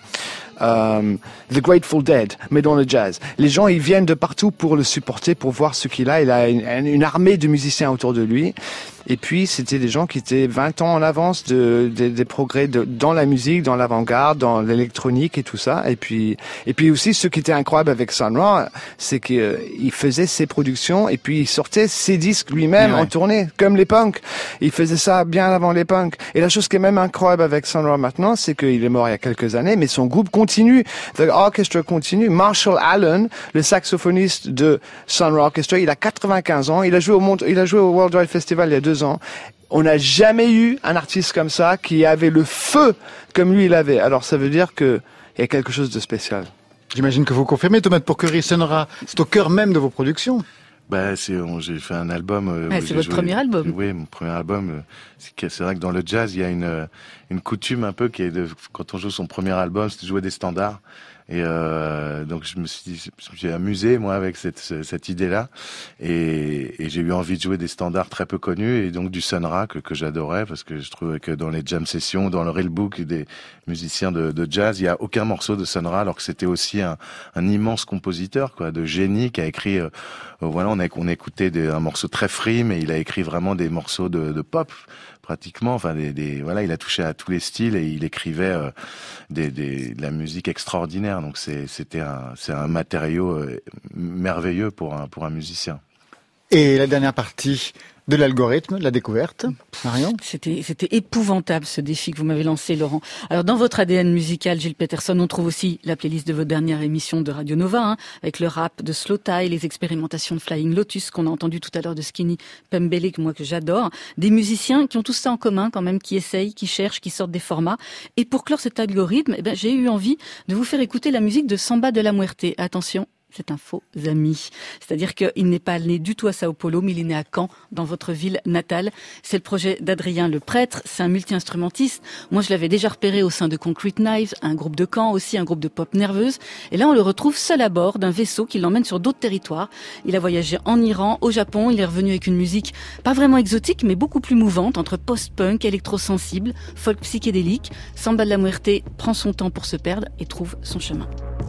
The Grateful Dead, mais dans le jazz. Les gens, ils viennent de partout pour le supporter, pour voir ce qu'il a. Il a une armée de musiciens autour de lui. Et puis, c'était des gens qui étaient 20 ans en avance des progrès dans la musique, dans l'avant-garde, dans l'électronique et tout ça. Et puis aussi, ce qui était incroyable avec Sun Ra, c'est qu'il faisait ses productions et puis il sortait ses disques lui-même en tournée, comme les punks. Il faisait ça bien avant les punks. Et la chose qui est même incroyable avec Sun Ra maintenant, c'est qu'il est mort il y a quelques années, mais son groupe continue. The Orchestra continue. Marshall Allen, le saxophoniste de Sun Ra Orchestra, il a 95 ans. Il a joué au World Wide Festival il y a 2 ans. On n'a jamais eu un artiste comme ça qui avait le feu comme lui il avait. Alors ça veut dire qu'il y a quelque chose de spécial. J'imagine que vous confirmez, Thomas de Pourquerie, Sun Ra, c'est au cœur même de vos productions. J'ai fait un album. C'est votre premier album. Oui, mon premier album. C'est vrai que dans le jazz, il y a une coutume un peu qui est quand on joue son premier album, c'est de jouer des standards. Et donc je me suis amusé moi avec cette idée-là, et j'ai eu envie de jouer des standards très peu connus, et donc du Sun Ra que j'adorais, parce que je trouvais que dans les jam sessions, dans le real book des musiciens de jazz, il y a aucun morceau de Sun Ra, alors que c'était aussi un immense compositeur, quoi, de génie, qui a écrit on écoutait un morceau très free, mais il a écrit vraiment des morceaux de pop pratiquement, enfin il a touché à tous les styles, et il écrivait de la musique extraordinaire. Donc c'est un matériau merveilleux pour un musicien. Et la dernière partie de l'algorithme, la découverte, Marion? C'était épouvantable ce défi que vous m'avez lancé, Laurent. Alors dans votre ADN musical, Gilles Peterson, on trouve aussi la playlist de votre dernière émission de Radio Nova, avec le rap de Slow Tie, les expérimentations de Flying Lotus qu'on a entendu tout à l'heure de Skinny Pembele, que moi que j'adore. Des musiciens qui ont tout ça en commun quand même, qui essayent, qui cherchent, qui sortent des formats. Et pour clore cet algorithme, j'ai eu envie de vous faire écouter la musique de Samba de la Muerte. Attention, c'est un faux ami. C'est-à-dire qu'il n'est pas né du tout à Sao Paulo, mais il est né à Caen, dans votre ville natale. C'est le projet d'Adrien Le Prêtre. C'est un multi-instrumentiste. Moi, je l'avais déjà repéré au sein de Concrete Knives, un groupe de Caen aussi, un groupe de pop nerveuse. Et là, on le retrouve seul à bord d'un vaisseau qui l'emmène sur d'autres territoires. Il a voyagé en Iran, au Japon. Il est revenu avec une musique pas vraiment exotique, mais beaucoup plus mouvante, entre post-punk, électro-sensible, folk psychédélique. Samba de la Muerte prend son temps pour se perdre et trouve son chemin.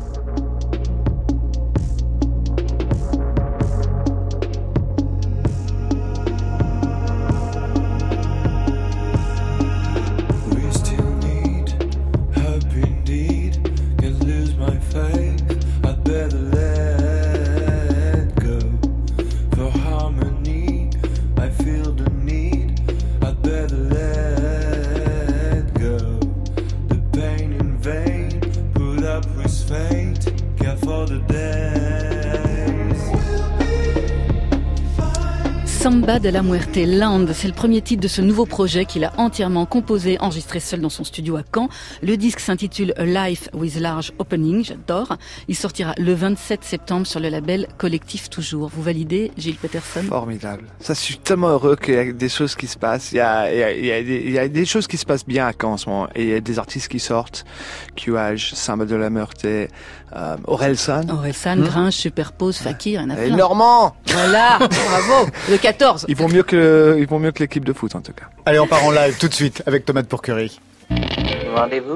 Samba de la Muerte Land, c'est le premier titre de ce nouveau projet qu'il a entièrement composé, enregistré seul dans son studio à Caen. Le disque s'intitule A Life with Large Opening, j'adore. Il sortira le 27 septembre sur le label Collectif Toujours. Vous validez, Gilles Peterson? Formidable. Ça, je suis tellement heureux qu'il y a des choses qui se passent. Il y a des choses qui se passent bien à Caen en ce moment. Et il y a des artistes qui sortent. QH, Samba de la Muerte, Orelsan. Gringe, Superpose, Fakir, il y en a plein. Et Normand! Voilà, bravo. Le 14. Ils vont mieux que l'équipe de foot, en tout cas. Allez, on part en live tout de suite avec Thomas de Pourquerie. Rendez-vous.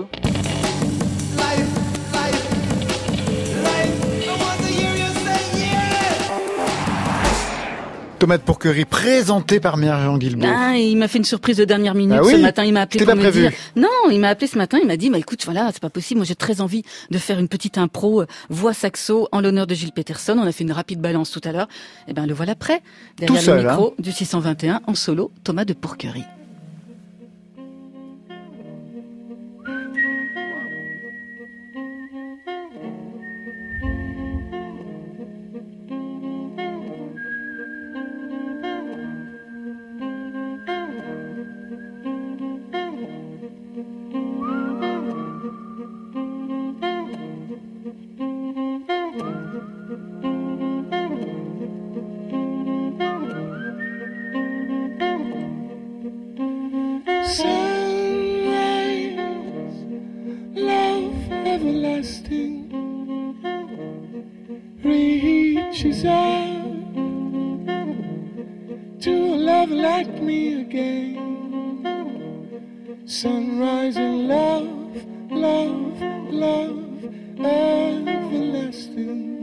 Thomas de Pourquerie, présenté par Mère-Jean Guilbault. Il m'a fait une surprise de dernière minute ce matin. Il m'a appelé pour me dire. Non, il m'a appelé ce matin. Il m'a dit, écoute, voilà, c'est pas possible. Moi, j'ai très envie de faire une petite impro voix saxo en l'honneur de Gilles Peterson. On a fait une rapide balance tout à l'heure. Eh ben, le voilà prêt. Derrière le micro du 621 en solo, Thomas de Pourquerie. Reaches out to a love like me again. Sunrise and love, love, love, everlasting.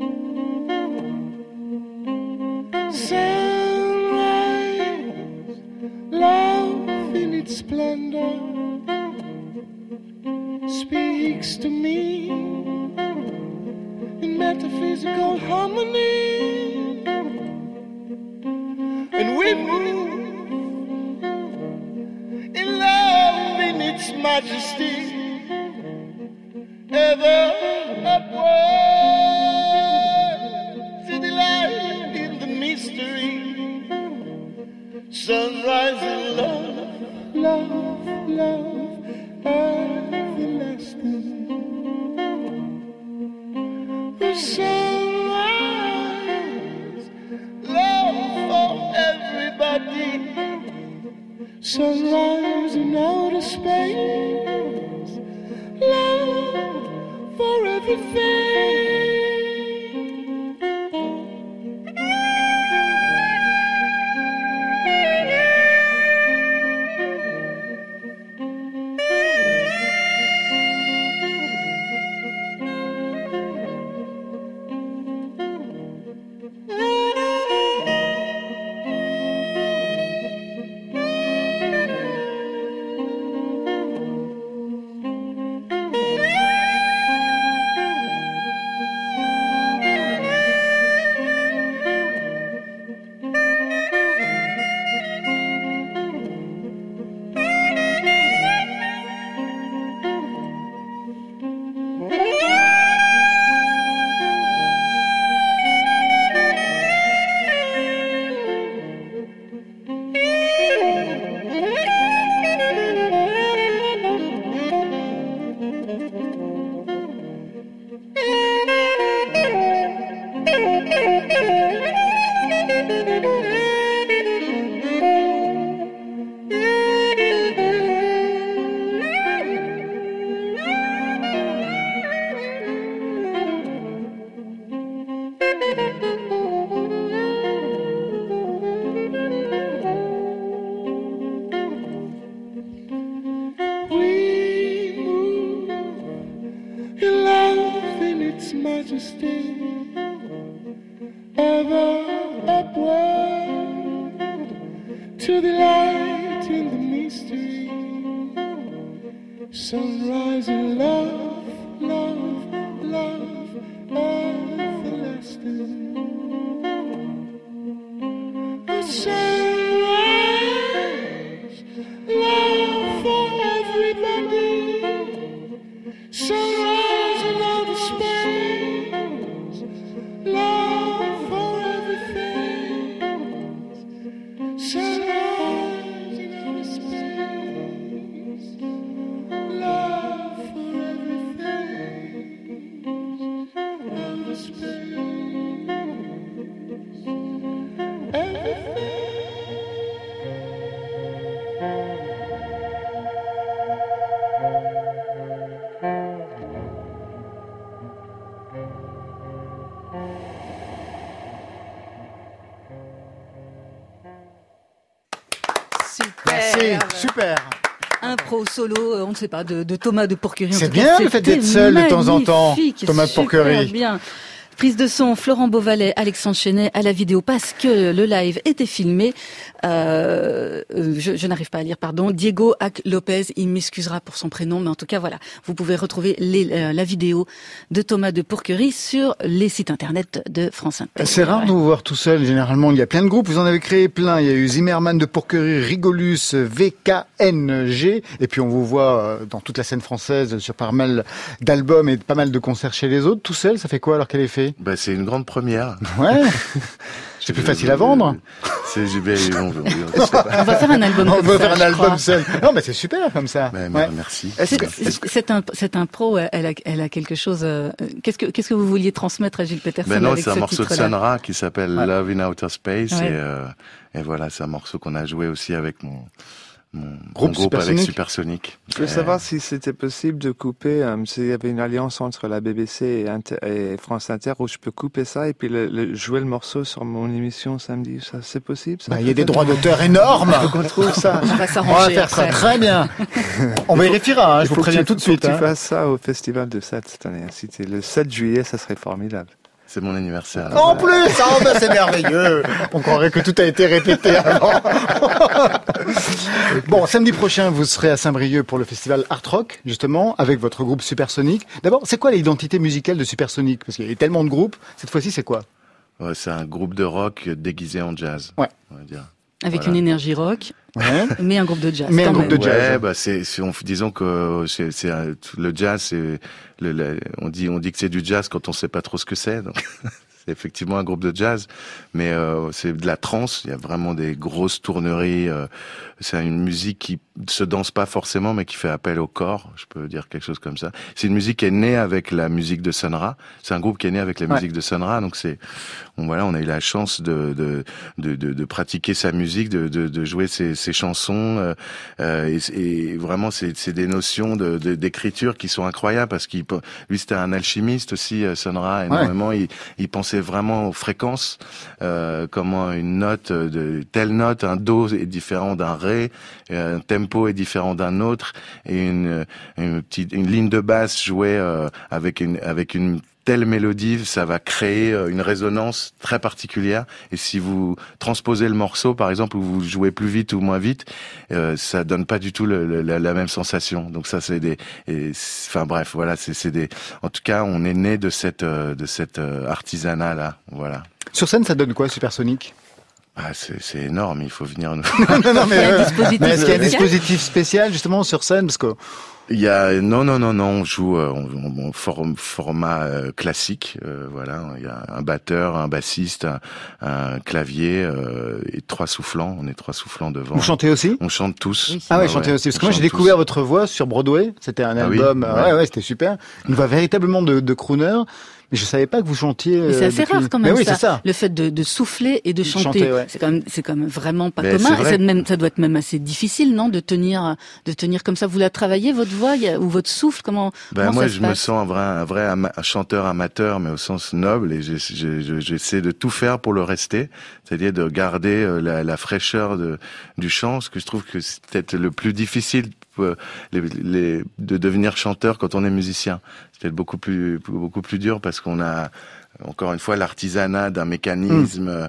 Sunrise, love in its splendor speaks to me in metaphysical harmony, and we move in love in its majesty, ever upward to delight in the mystery. Sunrise and love, love, love, everlasting. Sunrise, love for everybody. Sunrise in outer space, love for everything. Super. Impro solo, on ne sait pas, de Thomas de Pourquerie. C'est bien le fait d'être seul de temps en temps, Thomas de Pourquerie. Bien. Prise de son, Florent Beauvalet, Alexandre Chenet à la vidéo parce que le live était filmé. Je n'arrive pas à lire, pardon. Diego Ac Lopez, il m'excusera pour son prénom, mais en tout cas, voilà. Vous pouvez retrouver la vidéo de Thomas de Pourquerie sur les sites internet de France Inter. C'est rare de vous voir tout seul. Généralement, il y a plein de groupes. Vous en avez créé plein. Il y a eu Zimmerman de Pourquerie, Rigolus, VKNG. Et puis, on vous voit dans toute la scène française sur pas mal d'albums et pas mal de concerts chez les autres. Tout seul, ça fait quoi alors qu'elle est fait? Bah, c'est une grande première. Ouais. C'est plus facile à vendre. On va faire un album. On va faire un album seul. Non, mais c'est super comme ça. Ouais. Merci. Cette impro, elle a quelque chose. Qu'est-ce que vous vouliez transmettre à Gilles Peterson? Ben non, avec c'est un ce morceau de titre-là? Sun Ra qui s'appelle Love in Outer Space Ouais. et voilà, c'est un morceau qu'on a joué aussi avec mon groupe avec Supersonic. Je veux savoir si c'était possible de couper, s'il y avait une alliance entre la BBC et France Inter où je peux couper ça et puis jouer le morceau sur mon émission samedi. Ça, c'est possible ça? Il y a des droits d'auteur énormes. Il faut qu'on trouve ça. On va s'arranger. On va faire ça très bien. On vérifiera, je vous préviens tout de suite. Tu fasses ça au Festival de Sète cette année. Si c'était le 7 juillet, ça serait formidable. C'est mon anniversaire. En plus, c'est merveilleux. On croirait que tout a été répété avant. Bon, samedi prochain, vous serez à Saint-Brieuc pour le festival Art Rock, justement, avec votre groupe Supersonic. D'abord, c'est quoi l'identité musicale de Supersonic? Parce qu'il y a tellement de groupes. Cette fois-ci, c'est quoi? Ouais, c'est un groupe de rock déguisé en jazz. Ouais. On va dire. Avec une énergie rock. Ouais. Mais un groupe de jazz. Mais un groupe de jazz. Ouais, bah disons que le jazz, c'est on dit que c'est du jazz quand on sait pas trop ce que c'est. Donc c'est effectivement un groupe de jazz, mais c'est de la trance. Il y a vraiment des grosses tourneries. C'est une musique qui se danse pas forcément, mais qui fait appel au corps. Je peux dire quelque chose comme ça. C'est une musique qui est née avec la musique de Sun Ra. C'est un groupe qui est né avec la musique de Sun Ra. Donc on a eu la chance de pratiquer sa musique, de jouer ses chansons. Et vraiment, c'est des notions d'écriture qui sont incroyables parce lui c'était un alchimiste aussi, Sun Ra, énormément. Ouais. Il pensait vraiment aux fréquences, comment une note telle note, un do est différent d'un ré, un tempo est différent d'un autre, et une ligne de basse jouée avec une telle mélodie, ça va créer une résonance très particulière. Et si vous transposez le morceau, par exemple, où vous jouez plus vite ou moins vite, ça donne pas du tout la même sensation. Donc ça, bref, voilà, en tout cas, on est né de cet artisanat là, voilà. Sur scène, ça donne quoi, Supersonic? Ah, c'est énorme, il faut venir nous... non, mais est-ce qu'il y a un dispositif spécial, justement, sur scène? Parce que... Il y a on joue en format classique, voilà. Il y a un batteur, un bassiste, un clavier et 3 soufflants. On est 3 soufflants devant. Vous chantez aussi? On chante tous. Oui. Ah ouais, chantez aussi. Parce que moi j'ai découvert votre voix sur Broadway. C'était un album. Oui, ouais, c'était super. Une voix véritablement de crooner. Mais je savais pas que vous chantiez. Mais c'est assez rare quand même. Mais oui, c'est ça. Le fait de souffler et de chanter, ouais. c'est quand même vraiment pas commun. Et ça doit être même assez difficile, non, de tenir comme ça. Vous la travaillez votre voix ou votre souffle, comment moi, ça je me sens un vrai chanteur amateur, mais au sens noble, et j'essaie de tout faire pour le rester, c'est-à-dire de garder la fraîcheur du chant, ce que je trouve que c'est peut-être le plus difficile de devenir chanteur quand on est musicien. C'est beaucoup plus dur parce qu'on a encore une fois l'artisanat d'un mécanisme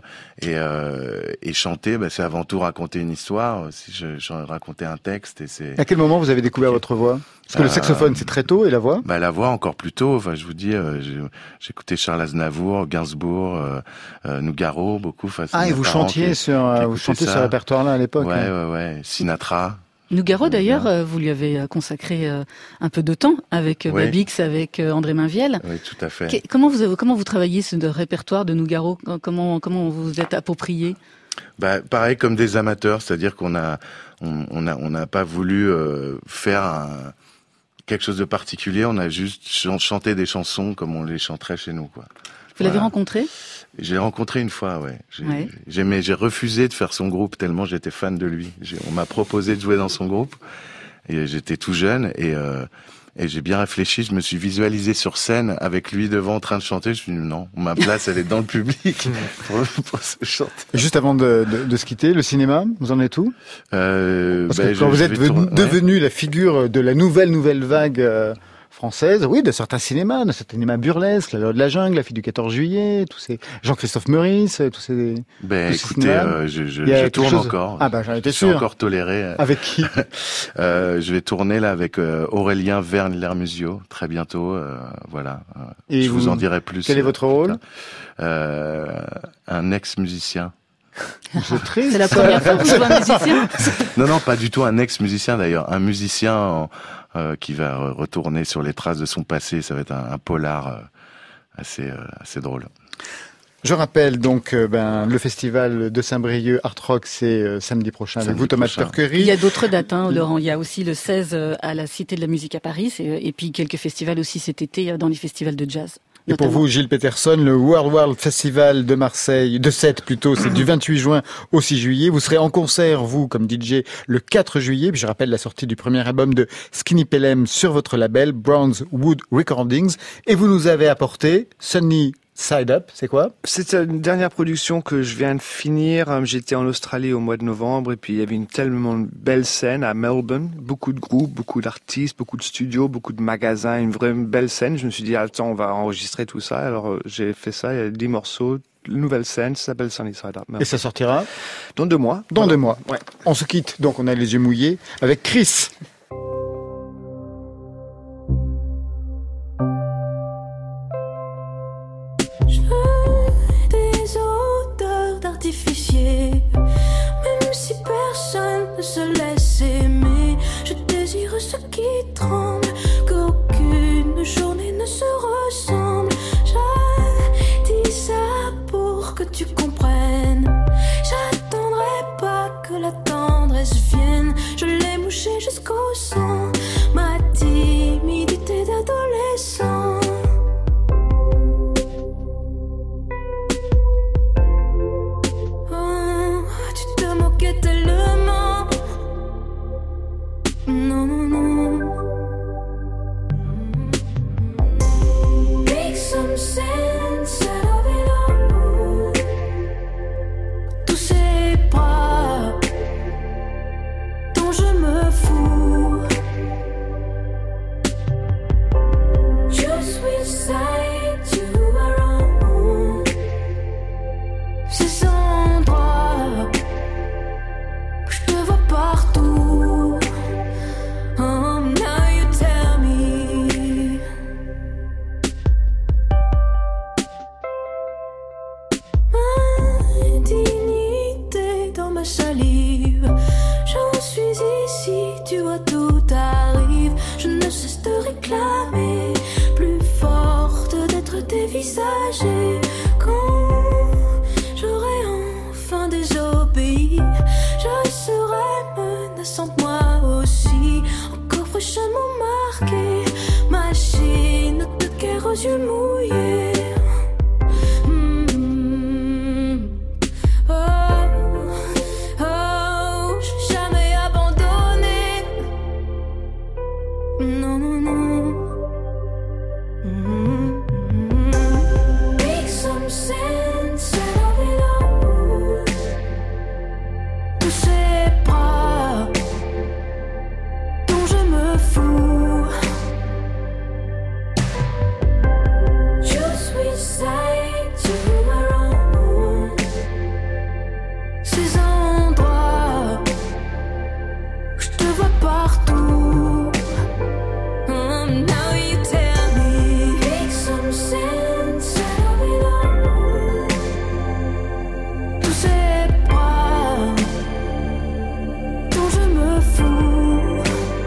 et chanter, c'est avant tout raconter une histoire. Si je racontais un texte et c'est. À quel moment vous avez découvert votre voix? Parce que le saxophone c'est très tôt et la voix? La voix encore plus tôt. Enfin, je vous dis, j'écoutais Charles Aznavour, Gainsbourg, Nougaro beaucoup. Et vous chantiez sur ce répertoire-là à l'époque. Ouais. Sinatra. Nougaro, d'ailleurs, vous lui avez consacré un peu de temps avec Babix, avec André Mainviel. Oui, tout à fait. Comment vous travaillez ce répertoire de Nougaro? Comment vous êtes approprié? Pareil comme des amateurs, c'est-à-dire qu'on n'a pas voulu faire quelque chose de particulier. On a juste chanté des chansons comme on les chanterait chez nous, quoi. Vous l'avez rencontré? J'ai rencontré une fois, ouais. J'ai refusé de faire son groupe tellement j'étais fan de lui. On m'a proposé de jouer dans son groupe et j'étais tout jeune et j'ai bien réfléchi. Je me suis visualisé sur scène avec lui devant en train de chanter. Je me suis dit non, ma place elle est dans le public pour se chanter. Juste avant de se quitter, le cinéma, vous en êtes où? Parce que quand vous êtes devenu la figure de la nouvelle vague françaises, oui, de certains cinémas, burlesques, La Loi de la Jungle, La Fille du 14 juillet, tous ces Jean-Christophe Meurice, tous ces. Écoutez, je tourne encore. Ah j'en étais sûr. Je suis encore toléré. Avec qui je vais tourner là avec Aurélien Verne-Lermusio très bientôt. Voilà. Et je vous en dirai plus. Quel est votre rôle Un ex-musicien. C'est la première fois que vous jouez un musicien? Non, pas du tout un ex-musicien d'ailleurs. Un musicien qui va retourner sur les traces de son passé. Ça va être un polar assez drôle. Je rappelle donc le festival de Saint-Brieuc Art Rock, c'est samedi prochain avec vous, Thomas Turquerie. Il y a d'autres dates, Laurent. Il y a aussi le 16 à la Cité de la Musique à Paris, et puis quelques festivals aussi cet été dans les festivals de jazz. Et notamment. pour vous, Gilles Peterson, le World Festival de Marseille, de Sète plutôt, c'est du 28 juin au 6 juillet. Vous serez en concert, vous, comme DJ, le 4 juillet. Puis je rappelle la sortie du premier album de Skinny Pelham sur votre label, Browns Wood Recordings. Et vous nous avez apporté Sunny Side Up, c'est quoi? C'est une dernière production que je viens de finir. J'étais en Australie au mois de novembre et puis il y avait une tellement belle scène à Melbourne. Beaucoup de groupes, beaucoup d'artistes, beaucoup de studios, beaucoup de magasins, une vraie belle scène. Je me suis dit, attends, on va enregistrer tout ça. Alors j'ai fait ça, il y a 10 morceaux. Nouvelle scène, ça s'appelle Sunny Side Up. Et ça sortira? Dans 2 mois. Dans 2 mois. Ouais. On se quitte, donc on a les yeux mouillés, avec Chris. Même si personne ne se laisse aimer, je désire ce qui tremble, qu'aucune journée ne se ressemble. J'ai dit ça pour que tu comprennes. J'attendrai pas que la tendresse vienne. Je l'ai mouché jusqu'au sang, ma timidité d'adolescent. Tellement. Non, non, non. Make some sense out of it all. Tous ces bras dont je me fous. Just which side you are on. Ces endroits partout. Oh, now you tell me. Ma dignité dans ma salive. J'en suis ici, tu vois, tout arrive. Je ne cesse de réclamer, plus forte d'être dévisagée. Quand j'aurai enfin désobéi, je serai menaçante moi aussi, encore fraîchement marquée, machine de guerre aux yeux mouillés. Oh, je vais jamais abandonner. Non, non, non. Make some sense out of it all. Tous ces bras dont je me fous. Choose which side you are on. Ces endroits où je te vois partout. Now you tell me. Make some sense out of it all. Tous ces bras dont je me fous.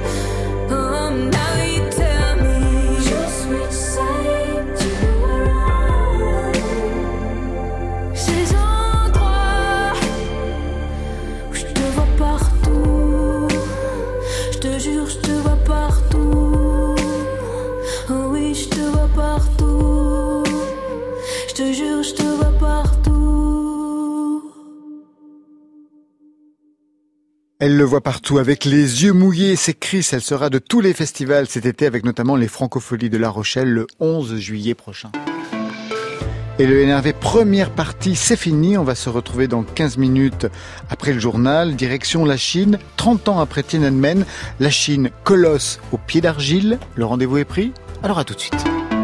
Now you tell me. Just which side you are on. Ces endroits où je te vois partout. Je te jure, je te vois partout. Oh oui, je te vois partout. Je te jure, je te vois partout. Elle le voit partout avec les yeux mouillés, c'est Chris, elle sera de tous les festivals cet été avec notamment les Francopholies de La Rochelle le 11 juillet prochain. Et le NRV première partie, c'est fini. On va se retrouver dans 15 minutes après le journal. Direction la Chine, 30 ans après Tiananmen. La Chine, colosse au pied d'argile. Le rendez-vous est pris. Alors à tout de suite.